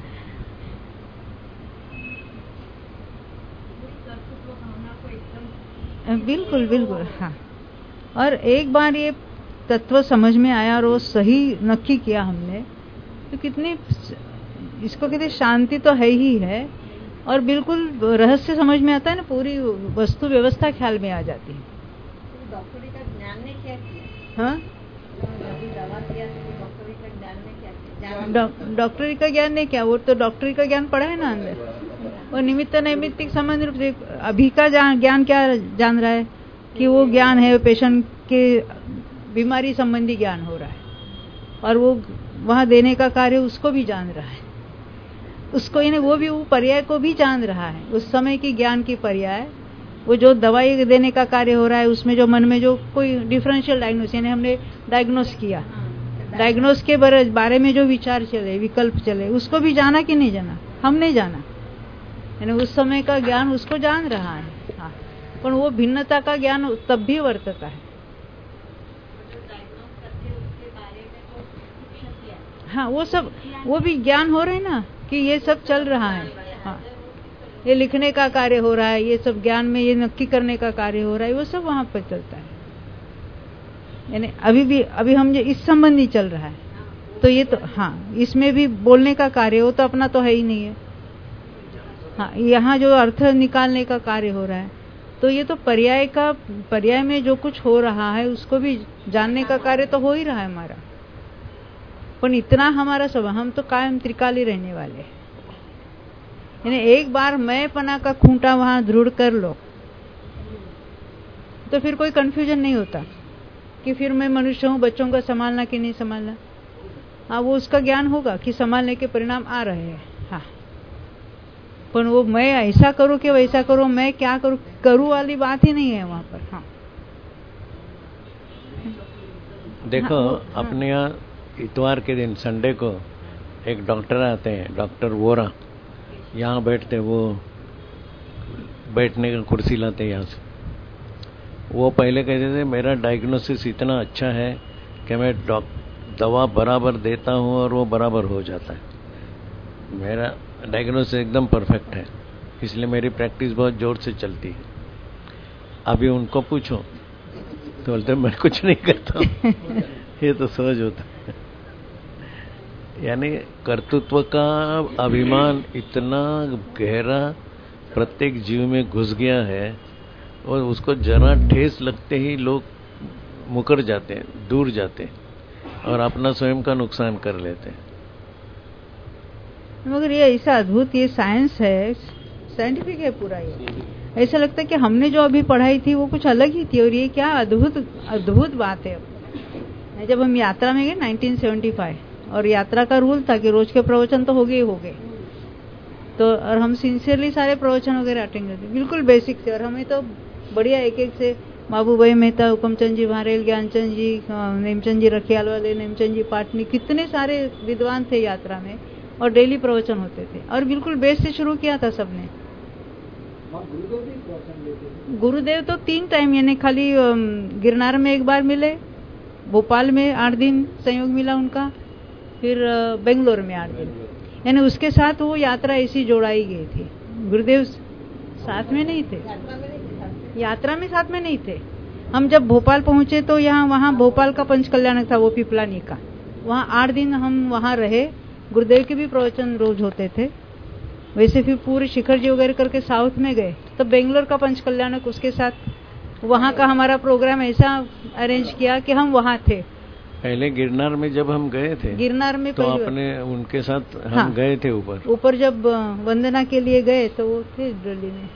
Speaker 1: बिल्कुल बिल्कुल, हाँ। और एक बार ये तत्व समझ में आया और वो सही नक्की किया हमने, तो कितनी इसको कहते शांति तो है ही है, और बिल्कुल रहस्य समझ में आता है ना, पूरी वस्तु व्यवस्था ख्याल में आ जाती है।
Speaker 4: डॉक्टरी का ज्ञान ने क्या किया?
Speaker 1: हाँ,
Speaker 4: दवा किया तो डॉक्टरी का ज्ञान ने क्या किया?
Speaker 1: डॉक्टरी का ज्ञान नहीं, क्या वो तो डॉक्टरी का ज्ञान पढ़ा है ना अंदर। वो निमित्त नैमित्तिक संबंध रूप से अभी का ज्ञान क्या जान रहा है कि वो ज्ञान है पेशेंट के बीमारी संबंधी ज्ञान हो रहा है, और वो वहां देने का कार्य उसको भी जान रहा है, उसको यानी वो भी वो पर्याय को भी जान रहा है, उस समय की ज्ञान की पर्याय। वो जो दवाई देने का कार्य हो रहा है उसमें जो मन में जो कोई डिफरेंशियल डायग्नोस यानी हमने डायग्नोस किया, डायग्नोस के बारे में जो विचार चले, विकल्प चले, उसको भी जाना कि नहीं जाना? हम नहीं जाना, यानी उस समय का ज्ञान उसको जान रहा है। हाँ, पर वो भिन्नता का ज्ञान तब भी वर्तता है। हाँ, वो सब वो भी ज्ञान हो रहे हैं ना कि ये सब चल रहा है। हाँ, ये लिखने का कार्य हो रहा है, ये सब ज्ञान में ये नक्की करने का कार्य हो रहा है, वो सब वहां पर चलता है। यानी अभी हम जो इस संबंधी चल रहा है, तो ये तो हाँ, इसमें भी बोलने का कार्य हो तो अपना तो है ही नहीं है। हाँ, यहाँ जो अर्थ निकालने का कार्य हो रहा है, तो ये तो पर्याय में जो कुछ हो रहा है उसको भी जानने का कार्य तो हो ही रहा है हमारा। पर इतना हमारा सब, हम तो कायम त्रिकाली रहने वाले हैं। यानी एक बार मैं पना का खूंटा वहां दृढ़ कर लो तो फिर कोई कंफ्यूजन नहीं होता कि फिर मैं मनुष्य हूं, बच्चों का संभालना कि नहीं संभालना। हाँ, वो उसका ज्ञान होगा कि संभालने के परिणाम आ रहे हैं। हाँ, पर वो मैं ऐसा करूं कि वैसा करूं, मैं क्या करूं वाली बात ही नहीं है वहां पर। हाँ,
Speaker 2: देखो
Speaker 1: हाँ,
Speaker 2: अपने यहाँ इतवार के दिन संडे को एक डॉक्टर आते हैं, डॉक्टर वोरा, यहाँ बैठते, वो बैठने का कुर्सी लाते यहाँ से। वो पहले कहते थे मेरा डायग्नोसिस इतना अच्छा है कि मैं दवा बराबर देता हूँ और वो बराबर हो जाता है, मेरा डायग्नोसिस एकदम परफेक्ट है, इसलिए मेरी प्रैक्टिस बहुत जोर से चलती है। अभी उनको पूछो तो बोलते मैं कुछ नहीं करता हूँ ये तो सहज होता है। यानी कर्तृत्व का अभिमान इतना गहरा प्रत्येक जीव में घुस गया है, और उसको जरा ठेस लगते ही लोग मुकर जाते हैं, दूर जाते हैं और अपना स्वयं का नुकसान कर लेते हैं।
Speaker 1: मगर ये ऐसा अद्भुत, ये साइंस है, साइंटिफिक है पूरा। ये ऐसा लगता है कि हमने जो अभी पढ़ाई थी वो कुछ अलग ही थी, और ये क्या अद्भुत बात है। जब हम यात्रा में गए 1975, और यात्रा का रूल था कि रोज के प्रवचन तो हो गए, तो और हम सिंसियरली सारे प्रवचन वगैरह अटेंड करते, बिल्कुल बेसिक थे। और हमें तो बढ़िया एक से बाबूभाई मेहता, हुकमचंद जी भारेल, ज्ञानचंद जी, नेमचंद जी रखियाल वाले, नेमचंद जी पाटनी, कितने सारे विद्वान थे यात्रा में, और डेली प्रवचन होते थे, और बिल्कुल बेस से शुरू किया था सबने। गुरुदेव तो 3 टाइम, यानी खाली गिरनार में एक बार मिले, भोपाल में 8 दिन संयोग मिला उनका, फिर बेंगलोर में 8 दिन, यानी उसके साथ वो यात्रा ऐसी जोड़ाई गई थी। गुरुदेव साथ में नहीं थे, यात्रा में साथ में नहीं थे। हम जब भोपाल पहुंचे तो वहाँ भोपाल का पंच कल्याणक था, वो पिपलानी का, वहाँ 8 दिन हम वहाँ रहे। गुरुदेव के भी प्रवचन रोज होते थे। वैसे फिर पूरे शिखर जी वगैरह करके साउथ में गए, तो बेंगलोर का पंच कल्याणक उसके साथ, वहाँ का हमारा प्रोग्राम ऐसा अरेंज किया कि हम वहाँ थे।
Speaker 2: पहले गिरनार में जब हम गए थे,
Speaker 1: गिरनार में
Speaker 2: तो अपने उनके साथ हम
Speaker 1: हाँ,
Speaker 2: गए थे ऊपर
Speaker 1: जब वंदना के लिए गए तो वो थे दिल्ली में।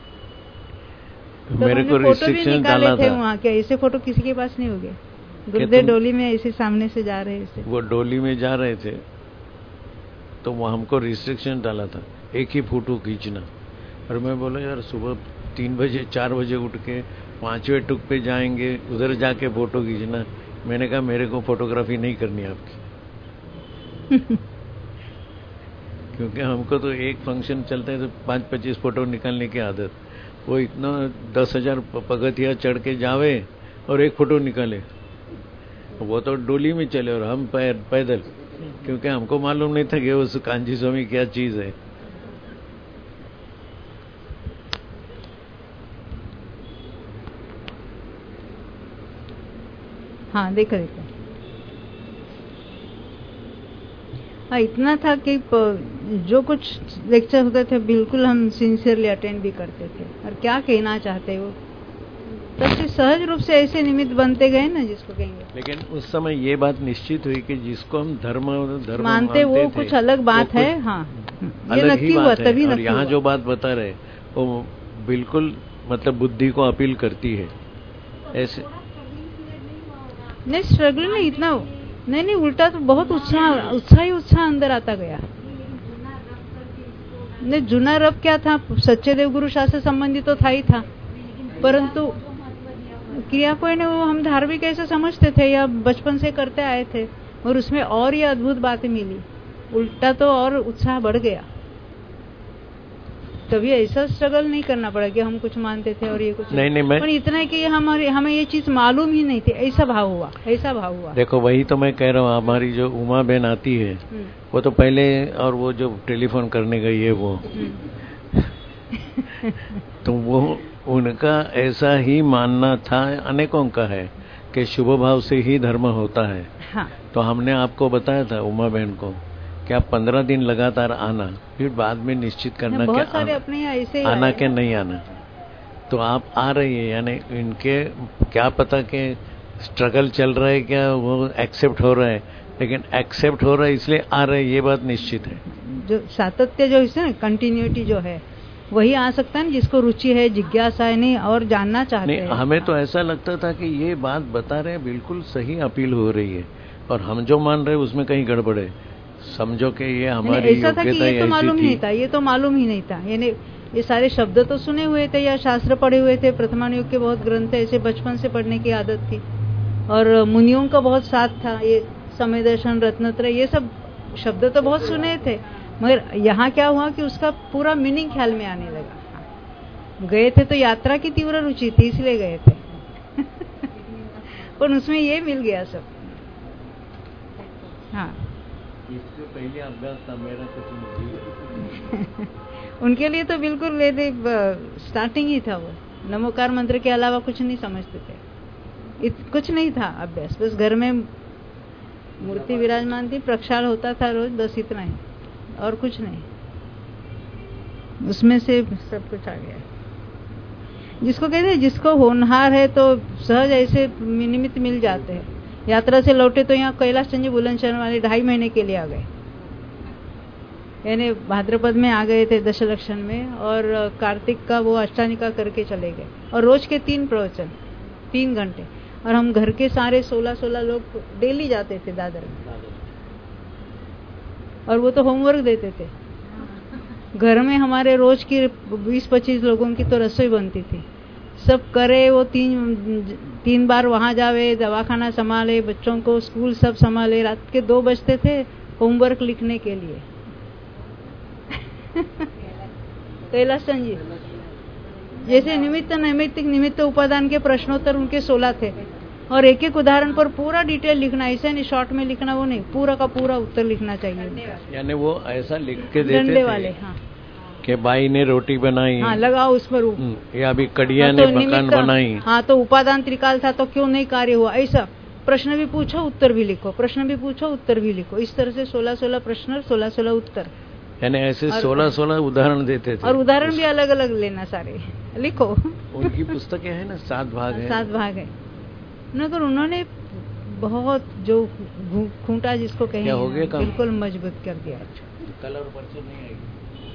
Speaker 1: तो
Speaker 2: मेरे को रिस्ट्रिक्शन डाला
Speaker 1: थे
Speaker 2: था
Speaker 1: वहाँ के, ऐसे फोटो किसी के पास नहीं हो गए। गुरुदेव डोली में ऐसे सामने से जा रहे थे,
Speaker 2: वो डोली में जा रहे थे, तो वो हमको रिस्ट्रिक्शन डाला था, एक ही फोटो खींचना। और मैं बोला यार सुबह 3 बजे 4 बजे उठ के 5वें टुक पे जाएंगे, उधर जाके फोटो खींचना। मैंने कहा मेरे को फोटोग्राफी नहीं करनी आपकी क्योंकि हमको तो एक फंक्शन चलता है तो 5-25 फोटो निकालने की आदत। वो इतना 10,000 पगथिया चढ़ के जावे और एक फोटो निकाले, वो तो डोली में चले और हम पैदल, क्योंकि हमको मालूम नहीं था कि उस कांजी स्वामी क्या चीज है।
Speaker 1: हाँ देखो हाँ, इतना था कि जो कुछ लेक्चर होते थे बिल्कुल हम सिंसियरली अटेंड भी करते थे। और क्या कहना चाहते वो तब से सहज रूप से ऐसे निमित्त बनते गए ना, जिसको कहेंगे।
Speaker 2: लेकिन उस समय ये बात निश्चित हुई कि जिसको हम धर्म
Speaker 1: मानते वो कुछ अलग बात है। हाँ, ये
Speaker 2: अलग
Speaker 1: नक्की
Speaker 2: ही
Speaker 1: हुआ,
Speaker 2: बात है।
Speaker 1: तभी
Speaker 2: और
Speaker 1: नक्की
Speaker 2: यहाँ
Speaker 1: हुआ।
Speaker 2: जो बात बता रहे वो बिल्कुल मतलब बुद्धि को अपील करती है। ऐसे
Speaker 1: नहीं, स्ट्रगल नहीं इतना नहीं, उल्टा तो बहुत उत्साह अंदर आता गया। नहीं, जुना रब क्या था, सच्चे देवगुरु शास्त्र संबंधी तो था ही था, परंतु क्रिया को वो हम धार्मिक ऐसे समझते थे या बचपन से करते आए थे, और उसमें और ये अद्भुत बातें मिली, उल्टा तो और उत्साह बढ़ गया। कभी ऐसा स्ट्रगल नहीं करना पड़ा कि हम कुछ मानते थे और ये कुछ
Speaker 2: नहीं,
Speaker 1: पर इतना है कि हमें ये चीज मालूम ही नहीं थी, ऐसा भाव हुआ।
Speaker 2: देखो वही तो मैं कह रहा हूँ, हमारी जो उमा बहन आती है वो तो पहले, और वो जो टेलीफोन करने गई है वो तो वो उनका ऐसा ही मानना था, अनेकों का है कि शुभ भाव से ही धर्म होता है।
Speaker 1: हाँ।
Speaker 2: तो हमने आपको बताया था उमा बहन को कि आप 15 दिन लगातार आना, फिर बाद में निश्चित करना
Speaker 1: बहुत
Speaker 2: कि
Speaker 1: सारे अपने यहाँ ऐसे
Speaker 2: आना के नहीं आना। तो आप आ रही है, यानी इनके क्या पता कि स्ट्रगल चल रहा है क्या, वो एक्सेप्ट हो रहा है, लेकिन एक्सेप्ट हो रहा है इसलिए आ रहे हैं, ये बात निश्चित है।
Speaker 1: जो सातत्य जो है ना, कंटिन्यूटी जो है, वही आ सकता है ना जिसको रुचि है, जिज्ञासा है, नहीं और जानना चाहते हैं।
Speaker 2: हमें तो ऐसा लगता था कि ये बात बता रहे हैं बिल्कुल सही अपील हो रही है, और हम जो मान रहे हैं उसमें कहीं गड़बड़ है। समझो कि ये हमारी
Speaker 1: ऐसा था कि ये तो मालूम ही नहीं था, ये तो मालूम ही नहीं था। यानी ये सारे शब्द तो सुने हुए थे या शास्त्र पढ़े हुए थे, प्रथमान युग के बहुत ग्रंथ ऐसे बचपन से पढ़ने की आदत थी, और मुनियों का बहुत साथ था, ये समय दर्शन, रत्नत्रय, ये सब शब्द तो बहुत सुने थे, मगर यहाँ क्या हुआ कि उसका पूरा मीनिंग ख्याल में आने लगा। गए थे तो यात्रा की तीव्र रुचि थी इसलिए गए थे पर उसमें ये मिल गया सब। हाँ,
Speaker 2: इससे पहले अभ्यास था मेरा कुछ
Speaker 1: उनके लिए तो बिल्कुल स्टार्टिंग ही था, वो नमोकार मंत्र के अलावा कुछ नहीं समझते थे, कुछ नहीं था अभ्यास, बस घर में मूर्ति विराजमान थी, प्रक्षाल होता था रोज, बस इतना ही, और कुछ नहीं। उसमें से सब कुछ आ गया। जिसको कहते हैं, जिसको होनहार है तो सहज ऐसे निमित्त मिल जाते हैं। यात्रा से लौटे तो यहाँ कैलाश चंद जी बुलंदशहर वाले 2.5 महीने के लिए आ गए, यानी भाद्रपद में आ गए थे दशलक्षण में, और कार्तिक का वो अष्टानिका करके चले गए, और रोज के 3 प्रवचन 3 घंटे, और हम घर के सारे 16 लोग डेली जाते थे दादर में, और वो तो होमवर्क देते थे। घर में हमारे रोज की 20-25 लोगों की तो रसोई बनती थी, सब करे वो 3 बार वहां जावे, दवाखाना संभाले, बच्चों को स्कूल सब संभाले, रात के 2 बजते थे होमवर्क लिखने के लिए कैलाश चंद जी जैसे निमित्त नैमित्तिक निमित्त उपादान के प्रश्नोत्तर उनके 16 थे, और एक एक उदाहरण पर पूरा डिटेल लिखना, ऐसा नहीं शॉर्ट में लिखना, वो नहीं, पूरा का पूरा उत्तर लिखना चाहिए।
Speaker 2: यानी वो ऐसा लिख के देते
Speaker 1: डंडे वाले। हाँ,
Speaker 2: कि बाई ने रोटी बनाई,
Speaker 1: हाँ लगाओ उस पर,
Speaker 2: या अभी कड़िया ने मकान बनाई।
Speaker 1: हाँ, तो उपादान त्रिकाल था तो क्यों नहीं कार्य हुआ, ऐसा प्रश्न भी पूछो उत्तर भी लिखो, प्रश्न भी पूछो उत्तर भी लिखो, इस तरह से 16 प्रश्न और 16 उत्तर,
Speaker 2: यानी ऐसे 16 उदाहरण देते थे,
Speaker 1: और उदाहरण भी अलग अलग लेना, सारे लिखो।
Speaker 2: उनकी पुस्तकें है ना, 7 भाग है।
Speaker 1: 7 भाग है, मगर उन्होंने बहुत जो खूंटा जिसको कहेंगे बिल्कुल मजबूत कर दिया।
Speaker 2: कल और परसों नहीं आएगी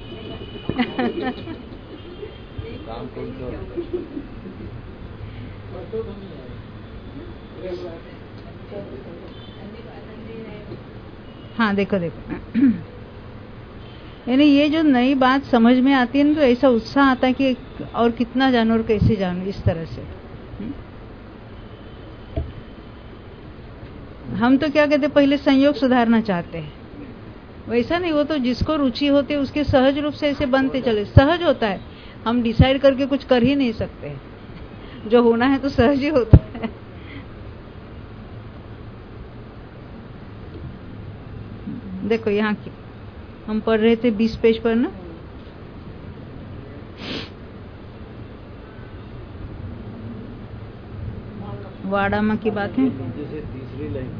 Speaker 2: काम कोई तो
Speaker 1: हाँ, देखो यानी ये जो नई बात समझ में आती है ना, तो ऐसा उत्साह आता है कि और कितना जानूं और कैसे जानूं, इस तरह से। हम तो क्या कहते, पहले संयोग सुधारना चाहते हैं, वैसा नहीं, वो तो जिसको रुचि होती है उसके सहज रूप से ऐसे बनते चले, सहज होता है, हम डिसाइड करके कुछ कर ही नहीं सकते, जो होना है तो सहज ही होता है। देखो यहाँ की हम पढ़ रहे थे 20 पेज पर ना, वाडामा की बात है,
Speaker 2: तीसरी लाइन,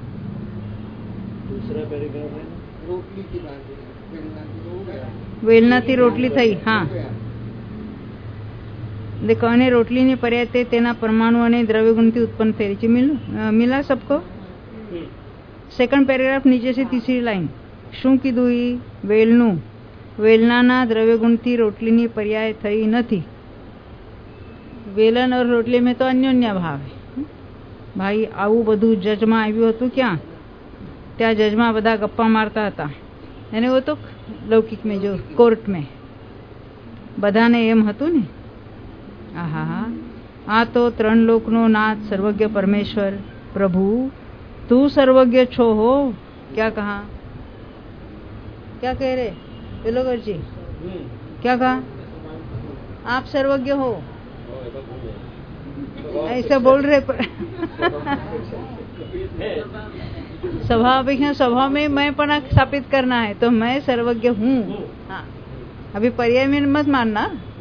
Speaker 2: दूसरा पैराग्राफ है ना,
Speaker 4: रोटली की बात है,
Speaker 1: वेलनाती रोटली थी। हाँ, देखो, અને રોટલીની પર્યાય તે તેના પરમાણુ અને દ્રવ્ય ગુણથી ઉત્પન્ન થયેલી છે. મિલા सबको? સેકન્ડ પેરેગ્રાફ નીચે છે, तीसरी લાઈન. શું કીધું? ઈ વેલનું, વેલનાના દ્રવ્ય ગુણથી રોટલીની પર્યાય થઈ નથી. વેલન और રોટલી में तो अन्योन्य भाव है. ભાઈ, આવું બધું જજમાં આવ્યું હતું. ક્યાં? ત્યાં જજમાં બધા ગપ્પા મારતા હતા. એને वो तो लौकिक में जो कोर्ट में બધાને એમ હતું ને. આહા, આ તો ત્રણ લોકનો નાથ સર્વज्ञ પરમેશ્वर प्रभु, तू सर्वज्ञ छो हो. क्या कहा? क्या कह रहे बेलोगर जी? क्या कहा? आप सर्वज्ञ हो, ऐसा बोल रहे. सभा अपेक्षा सभा में मैं पना स्थापित करना है, तो मैं सर्वज्ञ हूँ. हाँ, अभी पर्याय में मत मानना.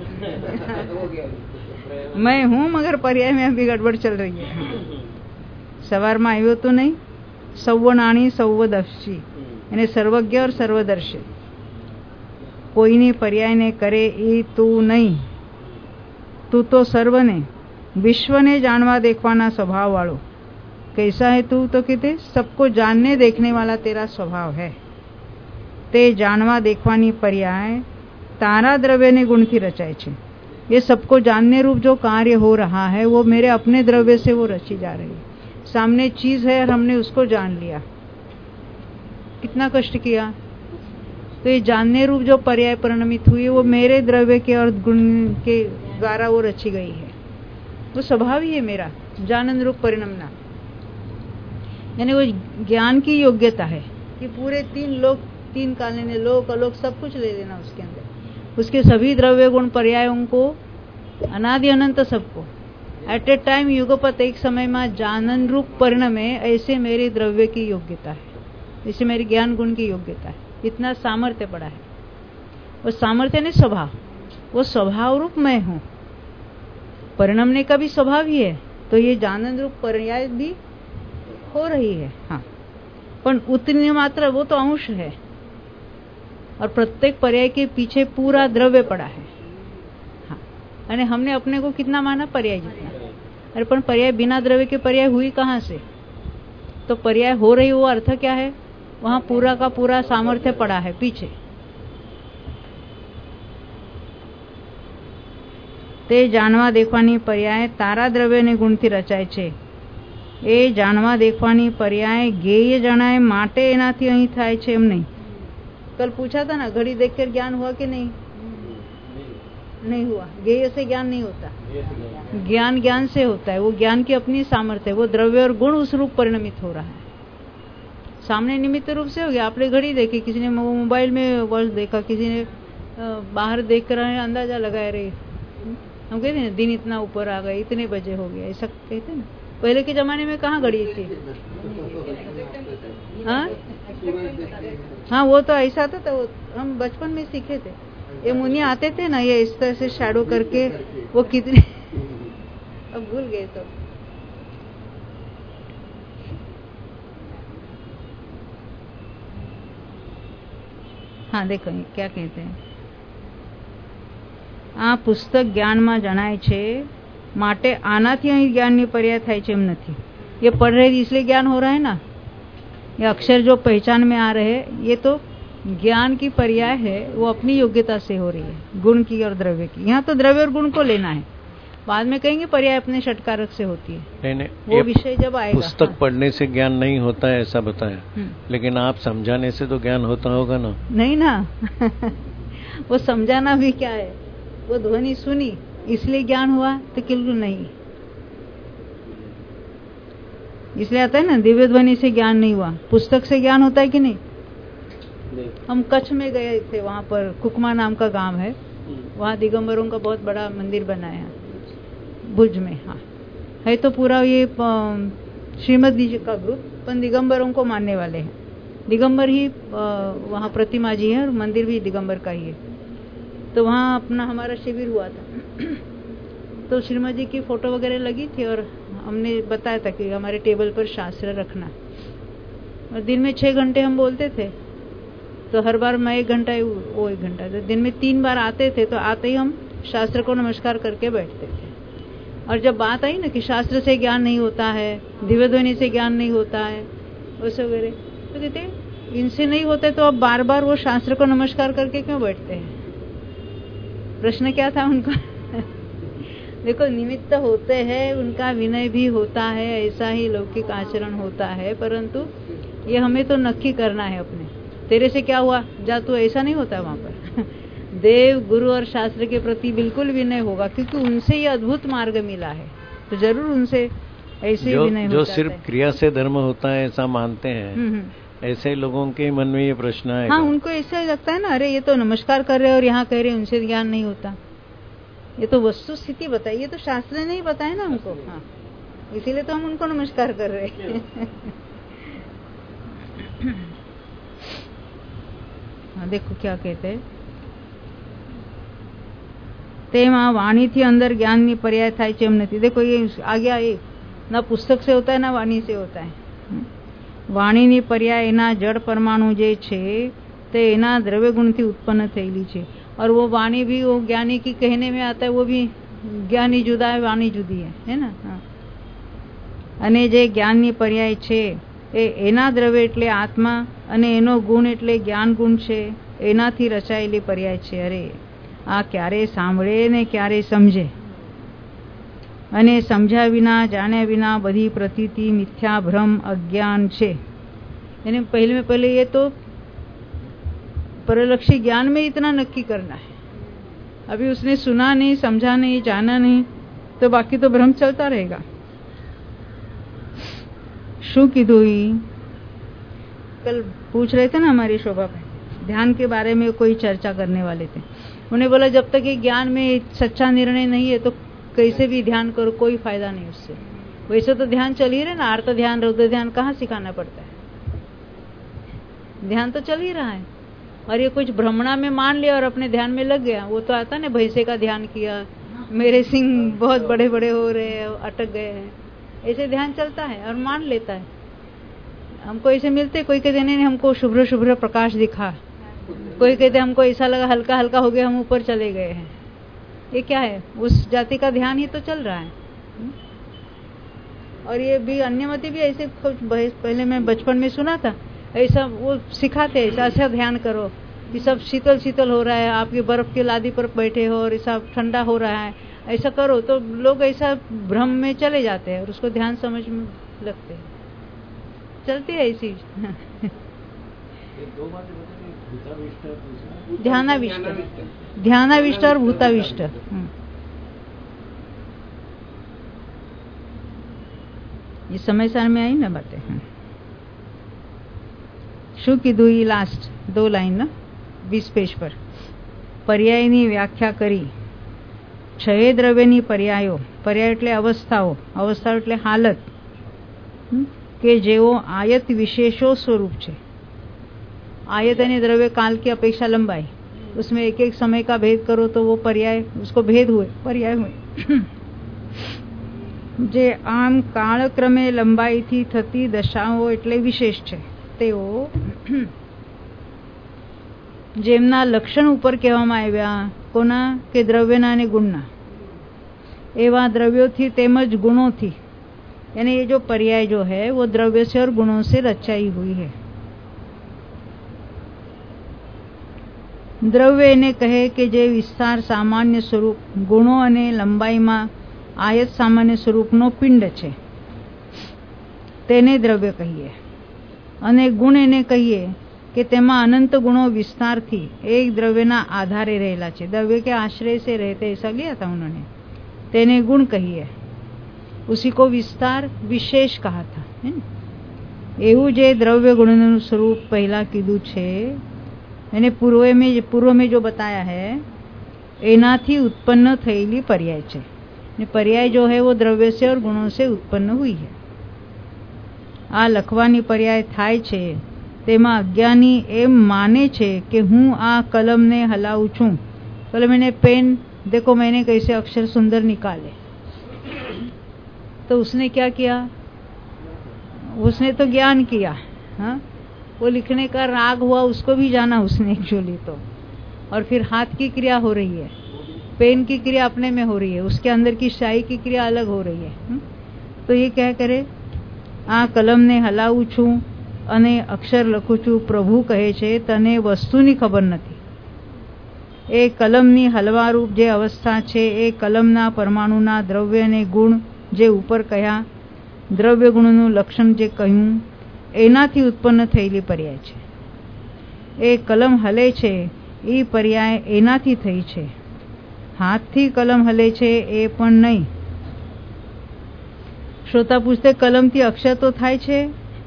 Speaker 1: मैं हूँ, मगर पर्याय में अभी गड़बड़ चल रही है. सवार में आयो तो नहीं. सौवनाणी सौवदर्शी, यानी सर्वज्ञ और सर्वदर्शी. कोईनी पर्याय ने करे એ તું નહીં. તું તો સર્વને विश्वने जानवा देखवाना स्वभाव वालो. कैसा है तू? तो कहते सबको जानने देखने वाला तेरा स्वभाव है. ते जानवा देखवानी पर्याय तारा द्रव्य ने गुण थी रचाय छे. ये सबको जानने रूप जो कार्य हो रहा है वो मेरे अपने द्रव्य से वो रची जा रही है. सामने चीज है और हमने उसको जान लिया. कितना कष्ट किया. तो ये जानने रूप जो पर्याय परिणमित हुई वो मेरे द्रव्य के और गुण के द्वारा वो रची गई है. वो स्वभाव ही है मेरा, जानन रूप परिणमना. यानी वो ज्ञान की योग्यता है कि पूरे तीन लोक, तीन काल ने लोक अलोक सब कुछ ले लेना उसके अंदर. उसके सभी द्रव्य गुण पर्यायों को अनादि अनंत सबको एट ए टाइम युगपत एक समय में जानन रूप परिणमे. ऐसे मेरे द्रव्य की योग्यता है, ऐसे मेरे ज्ञान गुण की योग्यता है. इतना सामर्थ्य पड़ा है. वो सामर्थ्य ने स्वभाव, वो स्वभाव रूप मैं हूँ. परिणमने का भी स्वभाव ही है, तो ये जानन रूप पर्याय भी हो रही है. हाँ, पर उतनी मात्र वो तो अंश है, और प्रत्येक पर्याय के पीछे पूरा द्रव्य पड़ा है. हाँ, अने हमने अपने को कितना माना? पर्याय जितना. अरे पर पर्याय बिना द्रव्य के पर्याय हुई कहाँ से? तो पर्याय हो रही, वो अर्थ क्या है? वहां पूरा का पूरा सामर्थ्य पड़ा है पीछे. તે જાણવા દેખવાની પર્યાય તારા દ્રવ્યને ગુણથી રચાય છે. એ જાણવા દેખવાની પર્યાય જ્ઞેય જણાય માટે એનાથી અહીં થાય છે, એમ નહીં. कल पूछा था ना, घड़ी देखकर ज्ञान हुआ कि नहीं? नहीं हुआ. ज्ञेय से ज्ञान नहीं होता. ज्ञान ज्ञान से होता है. वो ज्ञान की अपनी सामर्थ्य है. वो द्रव्य और गुण उस रूप परिणमित हो रहा है. सामने निमित्त रूप से हो गया. आपने घड़ी देखी, किसी ने मोबाइल में वर्ष देखा, किसी ने बाहर देख कर अंदाजा लगाए रही. हम कहते हैं दिन इतना ऊपर आ गए, इतने बजे हो गया, ऐसा कहते हैं ना. पहले के जमाने में कहाँ घड़ी थी? हाँ, हाँ, वो तो ऐसा था. तो हम बचपन में सीखे थे. ये मुनि आते थे ना, ये इस तरह से शैडो करके, वो कितने अब भूल गए. तो हाँ, देखो क्या कहते हैं. આ પુસ્તક જ્ઞાનમાં જણાય છે માટે આનાથી અહીં જ્ઞાનની પર્યાય થાય છે એમ નથી. ये पढ़ रहे इसलिए ज्ञान हो रहा है ना. ये अक्षर जो पहचान में आ रहे हैं, ये तो ज्ञान की पर्याय है, वो अपनी योग्यता से हो रही है, गुण की और द्रव्य की. यहाँ तो द्रव्य और गुण को लेना है. बाद में कहेंगे पर्याय अपने षटकारक से होती है.
Speaker 2: नहीं,
Speaker 1: वो विषय जब आएगा.
Speaker 2: पुस्तक पढ़ने से ज्ञान नहीं होता है ऐसा बताया, लेकिन आप समझाने से तो ज्ञान होता होगा ना. नहीं
Speaker 1: ना. वो समझाना भी क्या है, वो ध्वनि सुनी इसलिए ज्ञान हुआ, तो बिल्कुल नहीं. इसलिए आता है ना, दिव्य ध्वनि से ज्ञान नहीं हुआ. पुस्तक से ज्ञान होता है कि नहीं? हम कच्छ में गए थे, वहाँ पर कुकमा नाम का गांव है. वहाँ दिगंबरों का बहुत बड़ा मंदिर बनाया भुज में. हाँ, है तो पूरा ये श्रीमद जी का ग्रुप, पर दिगंबरों को मानने वाले हैं. दिगंबर ही वहाँ प्रतिमा जी है और मंदिर भी दिगंबर का ही है. तो वहाँ अपना हमारा शिविर हुआ था. तो श्रीमद जी की फोटो वगैरह लगी थी और हमने बताया था कि हमारे टेबल पर शास्त्र रखना. और दिन में 6 घंटे हम बोलते थे, तो हर बार मैं 1 घंटा, वो 1 घंटा. तो दिन में 3 बार आते थे, तो आते ही हम शास्त्र को नमस्कार करके बैठते थे। और जब बात आई ना कि शास्त्र से ज्ञान नहीं होता है, दिव्य ध्वनि से ज्ञान नहीं होता है वगैरह, तो कहते इनसे नहीं होते तो अब बार बार वो शास्त्र को नमस्कार करके क्यों बैठते हैं? प्रश्न क्या था उनका? देखो, निमित्त होते हैं, उनका विनय भी होता है, ऐसा ही लौकिक आचरण होता है, परंतु ये हमें तो नक्की करना है अपने। तेरे से क्या हुआ, जा तू, ऐसा नहीं होता वहां पर। देव, गुरु और शास्त्र के प्रति बिल्कुल विनय होगा, क्योंकि उनसे ये अद्भुत मार्ग मिला है, तो जरूर उनसे ऐसे ही विनय
Speaker 2: जो सिर्फ क्रिया से धर्म होता है ऐसा मानते हैं, ऐसे लोगों के मन में ये प्रश्न है।
Speaker 1: हाँ, उनको ऐसा लगता है ना, अरे ये तो नमस्कार कर रहे और यहाँ कह रहे उनसे ज्ञान नहीं होता। ये तो वस्तु स्थिति बताई, ये तो शास्त्र ने नहीं बताया ना हमको। हाँ, इसीलिए तो हम उनको नमस्कार कर रहे हैं। हाँ, देखो क्या कहते हैं, તેમાં વાણીથી અંદર જ્ઞાનની પર્યાય થાય છે એમ નથી। देखो ये आगे एक ना पुस्तक से होता है ना वाणी से होता है। વાણીની પર્યાય એના જળ પરમાણુ જે છે તે એના દ્રવ્ય ગુણથી उत्पन्न થયેલી છે। और वो वाणी भी वो ज्ञानी की कहने में आता है, वो भी ज्ञानी जुदा है, वाणी जुदी है ना। हाँ, અને જે જ્ઞાનની પર્યાય છે એના દ્રવ્ય એટલે આત્મા અને એનો ગુણ એટલે જ્ઞાન ગુણ છે, એનાથી રચાયેલી પર્યાય છે। અરે આ ક્યારે સાંભળે ને ક્યારે સમજે, અને સમજ્યા વિના જાણ્યા વિના બધી પ્રતીતિ મિથ્યા ભ્રમ અજ્ઞાન છે। यानी पहले में पहले ये तो परलक्षी ज्ञान में इतना नक्की करना है। अभी उसने सुना नहीं, समझा नहीं, जाना नहीं, तो बाकी तो भ्रम चलता रहेगा। शू कीधु, कल पूछ रहे थे ना हमारी शोभा भाई, ध्यान के बारे में कोई चर्चा करने वाले थे। उन्हें बोला जब तक ये ज्ञान में सच्चा निर्णय नहीं है तो कैसे भी ध्यान करो, कोई फायदा नहीं उससे। वैसे तो ध्यान चल ही रहे ना, आर्त ध्यान, रौद्र ध्यान कहाँ सिखाना पड़ता है, ध्यान तो चल ही रहा है। और ये कुछ भ्रमणा में मान लिया और अपने ध्यान में लग गया, वो तो आता ना, भैंसे का ध्यान किया, मेरे सिंह बहुत बड़े बड़े हो रहे हैं, अटक गए हैं, ऐसे ध्यान चलता है और मान लेता है। हमको ऐसे मिलते, कोई कहते नहीं हमको शुभ्र शुभ्र प्रकाश दिखा, कोई कहते हमको ऐसा लगा हल्का हल्का हो गया, हम ऊपर चले गए हैं। ये क्या है, उस जाति का ध्यान ही तो चल रहा है। और ये भी अन्यमति भी ऐसे पहले मैं बचपन में सुना था, ऐसा वो सिखाते ऐसा अच्छा ध्यान करो कि सब शीतल शीतल हो रहा है, आपके बर्फ के लादी पर बैठे हो और ऐसा ठंडा हो रहा है, ऐसा करो, तो लोग ऐसा भ्रम में चले जाते हैं और उसको ध्यान समझ में लगते हैं, चलती है ऐसी। ध्यानाविष्ट, ध्यानाविष्ट और भूताविष्ट। ये समय सार में आई ना बातें। शू कीधु, ई लास्ट 2 लाइन ना 20 पेज पर। पर्यायनी व्याख्या करी। 6 દ્રવ્યની પર્યાયો, પર્યાય એટલે અવસ્થાઓ, અવસ્થાઓ એટલે હાલત, કે જેઓ આયત વિશેષો स्वरूप છે। आयत यानी द्रव्य काल की अपेक्षा लंबाई, उसमें एक एक समय का भेद करो तो वो पर्याय, उसको भेद हुए, पर्याय हुए। जे आम कालक्रमे लंबाईथी थती दशाओ એટલે વિશેષ છે। તેઓ જેમના લક્ષણ ઉપર કહેવામાં આવ્યા, કોના, કે દ્રવ્યના અને ગુણના, એવા દ્રવ્યોથી તેમજ ગુણોથી, यानी ये जो पर्याय जो है वो द्रव्य से और गुणों से रचाई हुई है। દ્રવ્ય એને કહે કે જે વિસ્તાર સામાન્ય સ્વરૂપ, ગુણો અને લંબાઈમાં આયત સામાન્ય સ્વરૂપનો પિંડ છે, તેને દ્રવ્ય કહીએ। અને ગુણ એને કહીએ કે તેમાં અનંત गुणों विस्तारથી एक દ્રવ્યના આધારે રહેલા છે, દ્રવ્ય के आश्रय से रहते, ऐसा लिया था उन्होंने, તેને गुण कहिए। उसी को विस्तार विशेष कहा था। એવું જે દ્રવ્ય ગુણનું સ્વરૂપ પહેલા કીધું છે, એને पूर्व में जो बताया है, एनाथी उत्पन्न थयेली पर्याय छे। पर्याय जो है वो द्रव्य से और गुणों से उत्पन्न हुई है। आ लखवानी पर्याय थाय छे तेमा अज्ञानी एम माने छे कि हूँ आ कलम ने हलाऊं छूं, कलम ने पेन, देखो मैंने कैसे अक्षर सुंदर निकाले। तो उसने क्या किया, उसने तो ज्ञान किया। हाँ, वो लिखने का राग हुआ, उसको भी जाना उसने एक्चुअली तो। और फिर हाथ की क्रिया हो रही है, पेन की क्रिया अपने में हो रही है, उसके अंदर की शाही की क्रिया अलग हो रही है। तो ये क्या करे, आ कलम ने हलाવું છું અને અક્ષર લખું છું, પ્રભુ કહે છે તને વસ્તુની ખબર નથી। એ કલમની હલવારૂપ જે અવસ્થા છે એ કલમના પરમાણુના દ્રવ્ય અને ગુણ જે ઉપર કહ્યા, દ્રવ્ય ગુણનું લક્ષણ જે કહ્યું એનાથી ઉત્પન્ન થયેલી પર્યાય છે। એ કલમ હલે છે એ પર્યાય એનાથી થઈ છે, હાથથી કલમ હલે છે એ પણ નહીં। શ્રોતા પૂછતે કલમથી અક્ષર તો થાય છે?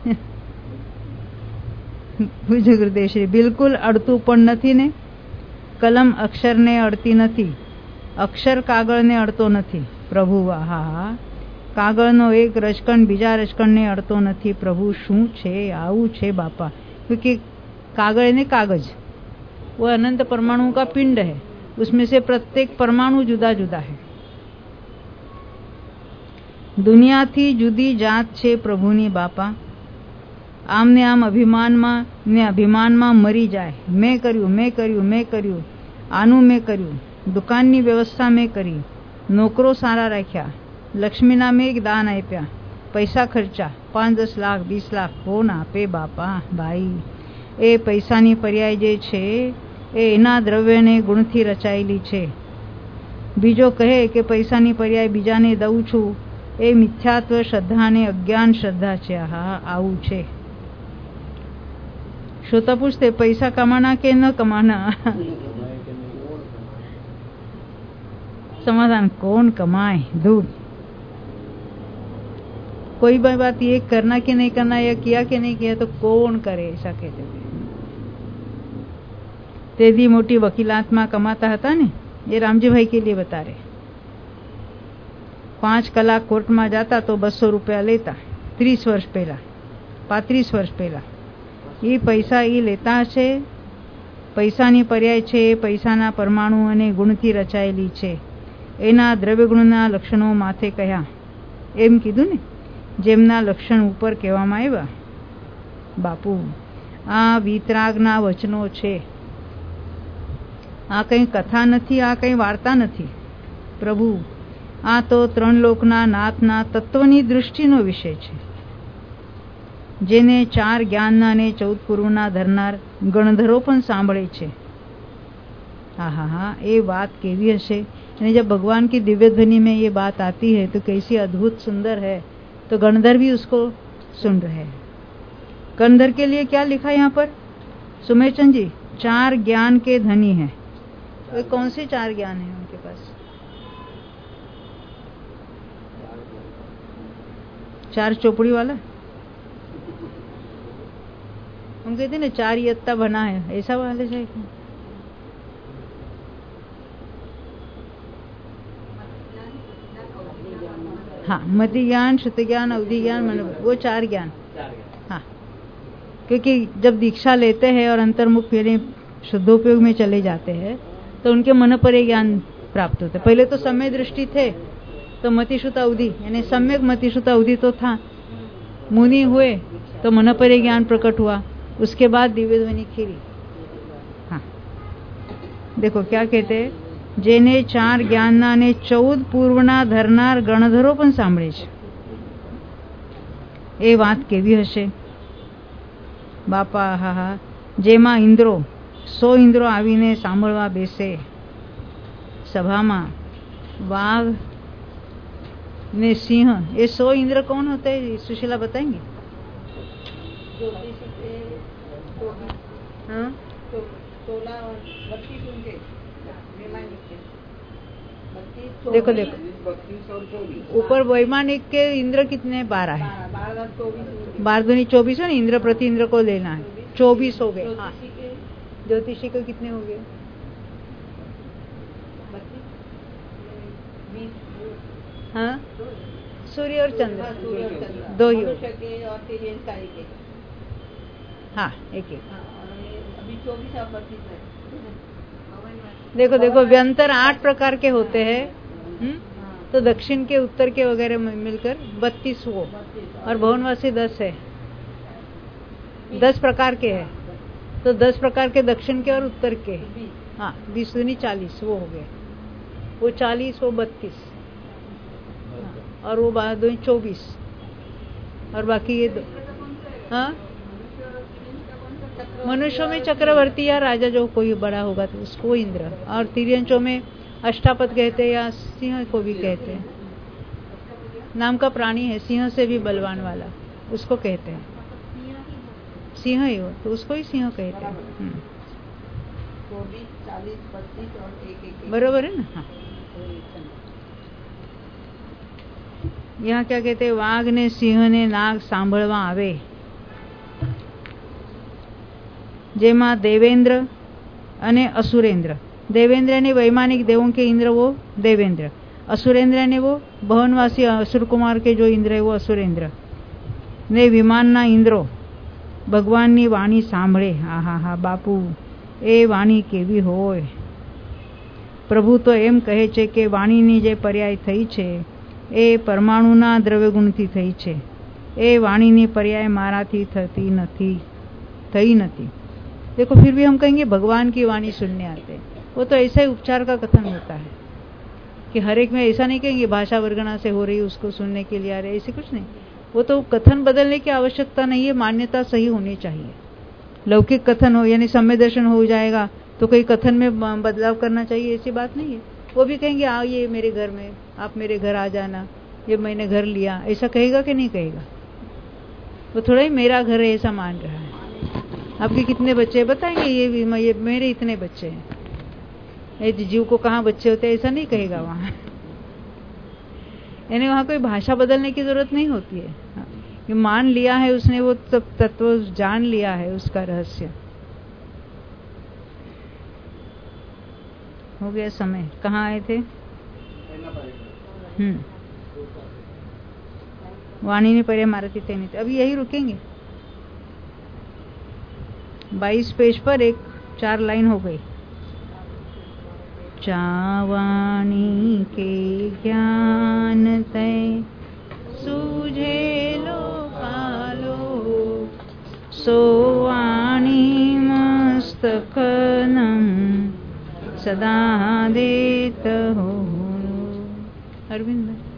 Speaker 1: પૂછ્યું ગુરુદેવશ્રી, બિલકુલ અડતું પણ નથી ને। કલમ અક્ષરને અડતી નથી, અક્ષર કાગળને અડતો નથી। પ્રભુ આહા, કાગળનો એક રજકણ બીજા રજકણને અડતો નથી। પ્રભુ શું છે, આવું છે બાપા। क्योंकि कागज ने कागज वो अनंत परमाणुओं का पिंड है, उसमें से प्रत्येक परमाणु जुदा जुदा है। दुनिया थी जुदी जात छे प्रभुनी बापा। आमने आम अभिमानमा ने अभिमानमा मरी जाए। मैं कर्યું, मैं कर्યું, मैं कर्યું, આનું મેં કર્યું, દુકાનની વ્યવસ્થા મેં કરી, નોકરો સારા રાખ્યા, લક્ષ્મીના મેં એક દાન આપ્યા, પૈસા ખર્ચા 5-10 લાખ 20 લાખ કોણ આપે બાપા ભાઈ। એ પૈસાની પર્યાય જે છે એ એના દ્રવ્યને ગુણથી રચાયેલી છે। બીજો કહે કે પૈસાની પર્યાય બીજાને દઉં છું, એ મિથ્યાત્વ શ્રદ્ધા અને અજ્ઞાન શ્રદ્ધા છે। હા, આવું છે। श्रोता पूछते पैसा कमाना के न कमाना? समाधान, कौन कमाए, दूर। कोई बात ये करना कि नहीं करना या किया कि नहीं किया तो कौन करे, ऐसा कहते थे। तेदी मोटी वकीलात में कमाता था ने, ये रामजी भाई के लिए बता रहे। 5 कलाक कोर्ट में जाता तो 200 रुपया लेता। 30 वर्ष पहला, 35 वर्ष पहला। ये पैसा ये लेता છે। પૈસાની પર્યાય છે પૈસાના પરમાણુ અને ગુણથી રચાયેલી છે। એના દ્રવ્યગુણના લક્ષણો માથે કહ્યા, એમ કીધું ને, જેમના લક્ષણ ઉપર કહેવામાં આવ્યા। બાપુ, આ વિતરાગના વચનો છે, આ કંઈ કથા નથી, આ કંઈ વાર્તા નથી। પ્રભુ, આ તો 3 લોકના નાથના તત્વની દૃષ્ટિનો વિષય છે, જેને 4 જ્ઞાનના અને 14 પૂર્વના ધરનાર ગણધરો પણ સાંભળે છે। हाँ हाँ हाँ, ये बात केवी हसे। यानी जब भगवान की दिव्य ध्वनि में ये बात आती है तो कैसी अद्भुत सुंदर है, तो गणधर भी उसको सुन रहे हैं। गणधर के लिए क्या लिखा यहाँ पर सुमेरचंद जी? 4 ज्ञान के धनी हैं। वे कौन से 4 ज्ञान है उनके पास? 4 चौपड़ी वाला हम कहते ना 4 यत्ता बना है, ऐसा वाले से। हाँ, मति ज्ञान, श्रुति ज्ञान, अवधि ज्ञान, वो 4 ज्ञान। हाँ, क्योंकि जब दीक्षा लेते हैं और अंतर्मुख यानी शुद्धोपयोग में चले जाते हैं तो उनके मन पर ज्ञान प्राप्त होते। पहले तो सम्यक दृष्टि थे तो मतिश्रुत अवधि यानी सम्यक मतिश्रुत अवधि तो था, मुनि हुए तो मन पर ज्ञान प्रकट हुआ, उसके बाद दिव्य ध्वनि खीरी। हाँ, देखो क्या कहते हैं, जेने 4 ज्ञानना ने 14 पूर्वना धरनार गणधरो पण सांभळे छे। ए वात केवी हशे बापा? हा हा, जेमा इंद्रो 100 इंद्रो आवीने सांभळवा बेसे सभामां। वाघ ने सिंह, ये 100 इंद्र कौन होते हैं सुशीला बताएंगे? हाँ? देखो देखो, ऊपर वैमानिक के इंद्र कितने? 12 है। 12 दूनी 24 है ना, इंद्र प्रति इंद्र को लेना है, 24 हो गए। हाँ, ज्योतिषी को कितने हो गए? हाँ, सूर्य और चंद्र 2 ही। हाँ, एक एक। देखो देखो, व्यंतर 8 प्रकार के होते हैं। तो दक्षिण के उत्तर के वगैरह मिलकर 32 हो, और भुवनवासी 10 है। 10 प्रकार के हैं, तो 10 प्रकार के दक्षिण के और उत्तर के। हाँ, 20 दूनी 40 वो हो गए। वो 40, वो 32, और वो बाद 24, और बाकी ये हाँ, मनुष्यों में चक्रवर्ती या राजा जो कोई बड़ा होगा तो उसको इंद्र, और तिर्यंचों में अष्टापद कहते हैं या सिंह को भी कहते हैं। नाम का प्राणी है, सिंह से भी बलवान वाला, उसको कहते हैं सिंह ही हो, तो उसको ही सिंह कहते हैं।
Speaker 4: 24, 40, 32 और 1
Speaker 1: बरोबर है ना। हाँ, यहाँ क्या कहते हैं, वाघ ने सिंह ने नाग सांभळवा आवे, जेमा देवेंद्र अने असुरेंद्र। देवेंद्र ने वैमानिक देवों के इंद्र वो देवेंद्र, असुरेंद्र ने वो भवनवासी असुर कुमार के जो इंद्र है वो असुरेंद्र ने विमान ना इंद्रो भगवान ની વાણી સાંભળે। હા હા હા બાપુ, એ વાણી કેવી હોય। પ્રભુ તો એમ કહે છે કે વાણીની જે પર્યાય થઈ છે એ પરમાણુના દ્રવ્યગુણથી થઈ છે, એ વાણીની પર્યાય મારાથી થતી નથી, થઈ નથી। देखो फिर भी हम कहेंगे भगवान की वाणी सुनने आते हैं, वो तो ऐसा ही उपचार का कथन होता है कि हर एक में ऐसा नहीं कहेंगे भाषा वर्गणा से हो रही उसको सुनने के लिए आ रहे, ऐसे कुछ नहीं। वो तो कथन बदलने की आवश्यकता नहीं है, मान्यता सही होनी चाहिए। लौकिक कथन हो यानी सम्य दर्शन हो जाएगा तो कोई कथन में बदलाव करना चाहिए, ऐसी बात नहीं है। वो भी कहेंगे आइए मेरे घर में, आप मेरे घर आ जाना, ये मैंने घर लिया, ऐसा कहेगा कि नहीं कहेगा? वो थोड़ा ही मेरा घर है ऐसा मान रहा है। आपके कितने बच्चे बताएंगे, ये मेरे इतने बच्चे हैं, ये जीव को कहाँ बच्चे होते हैं ऐसा नहीं कहेगा वहाँ। यानी वहाँ कोई भाषा बदलने की जरूरत नहीं होती है। ये मान लिया है उसने, वो सब तत्व जान लिया है, उसका रहस्य हो गया। समय कहाँ आए थे? वाणी ने परे मारती थे नहीं, अभी यही रुकेंगे। 22 पेज पर 4 लाइन हो गई। चावाणी के ज्ञान तय सूझे लोकालो, सोवाणी मस्तकनम सदा देत हो। अरविंद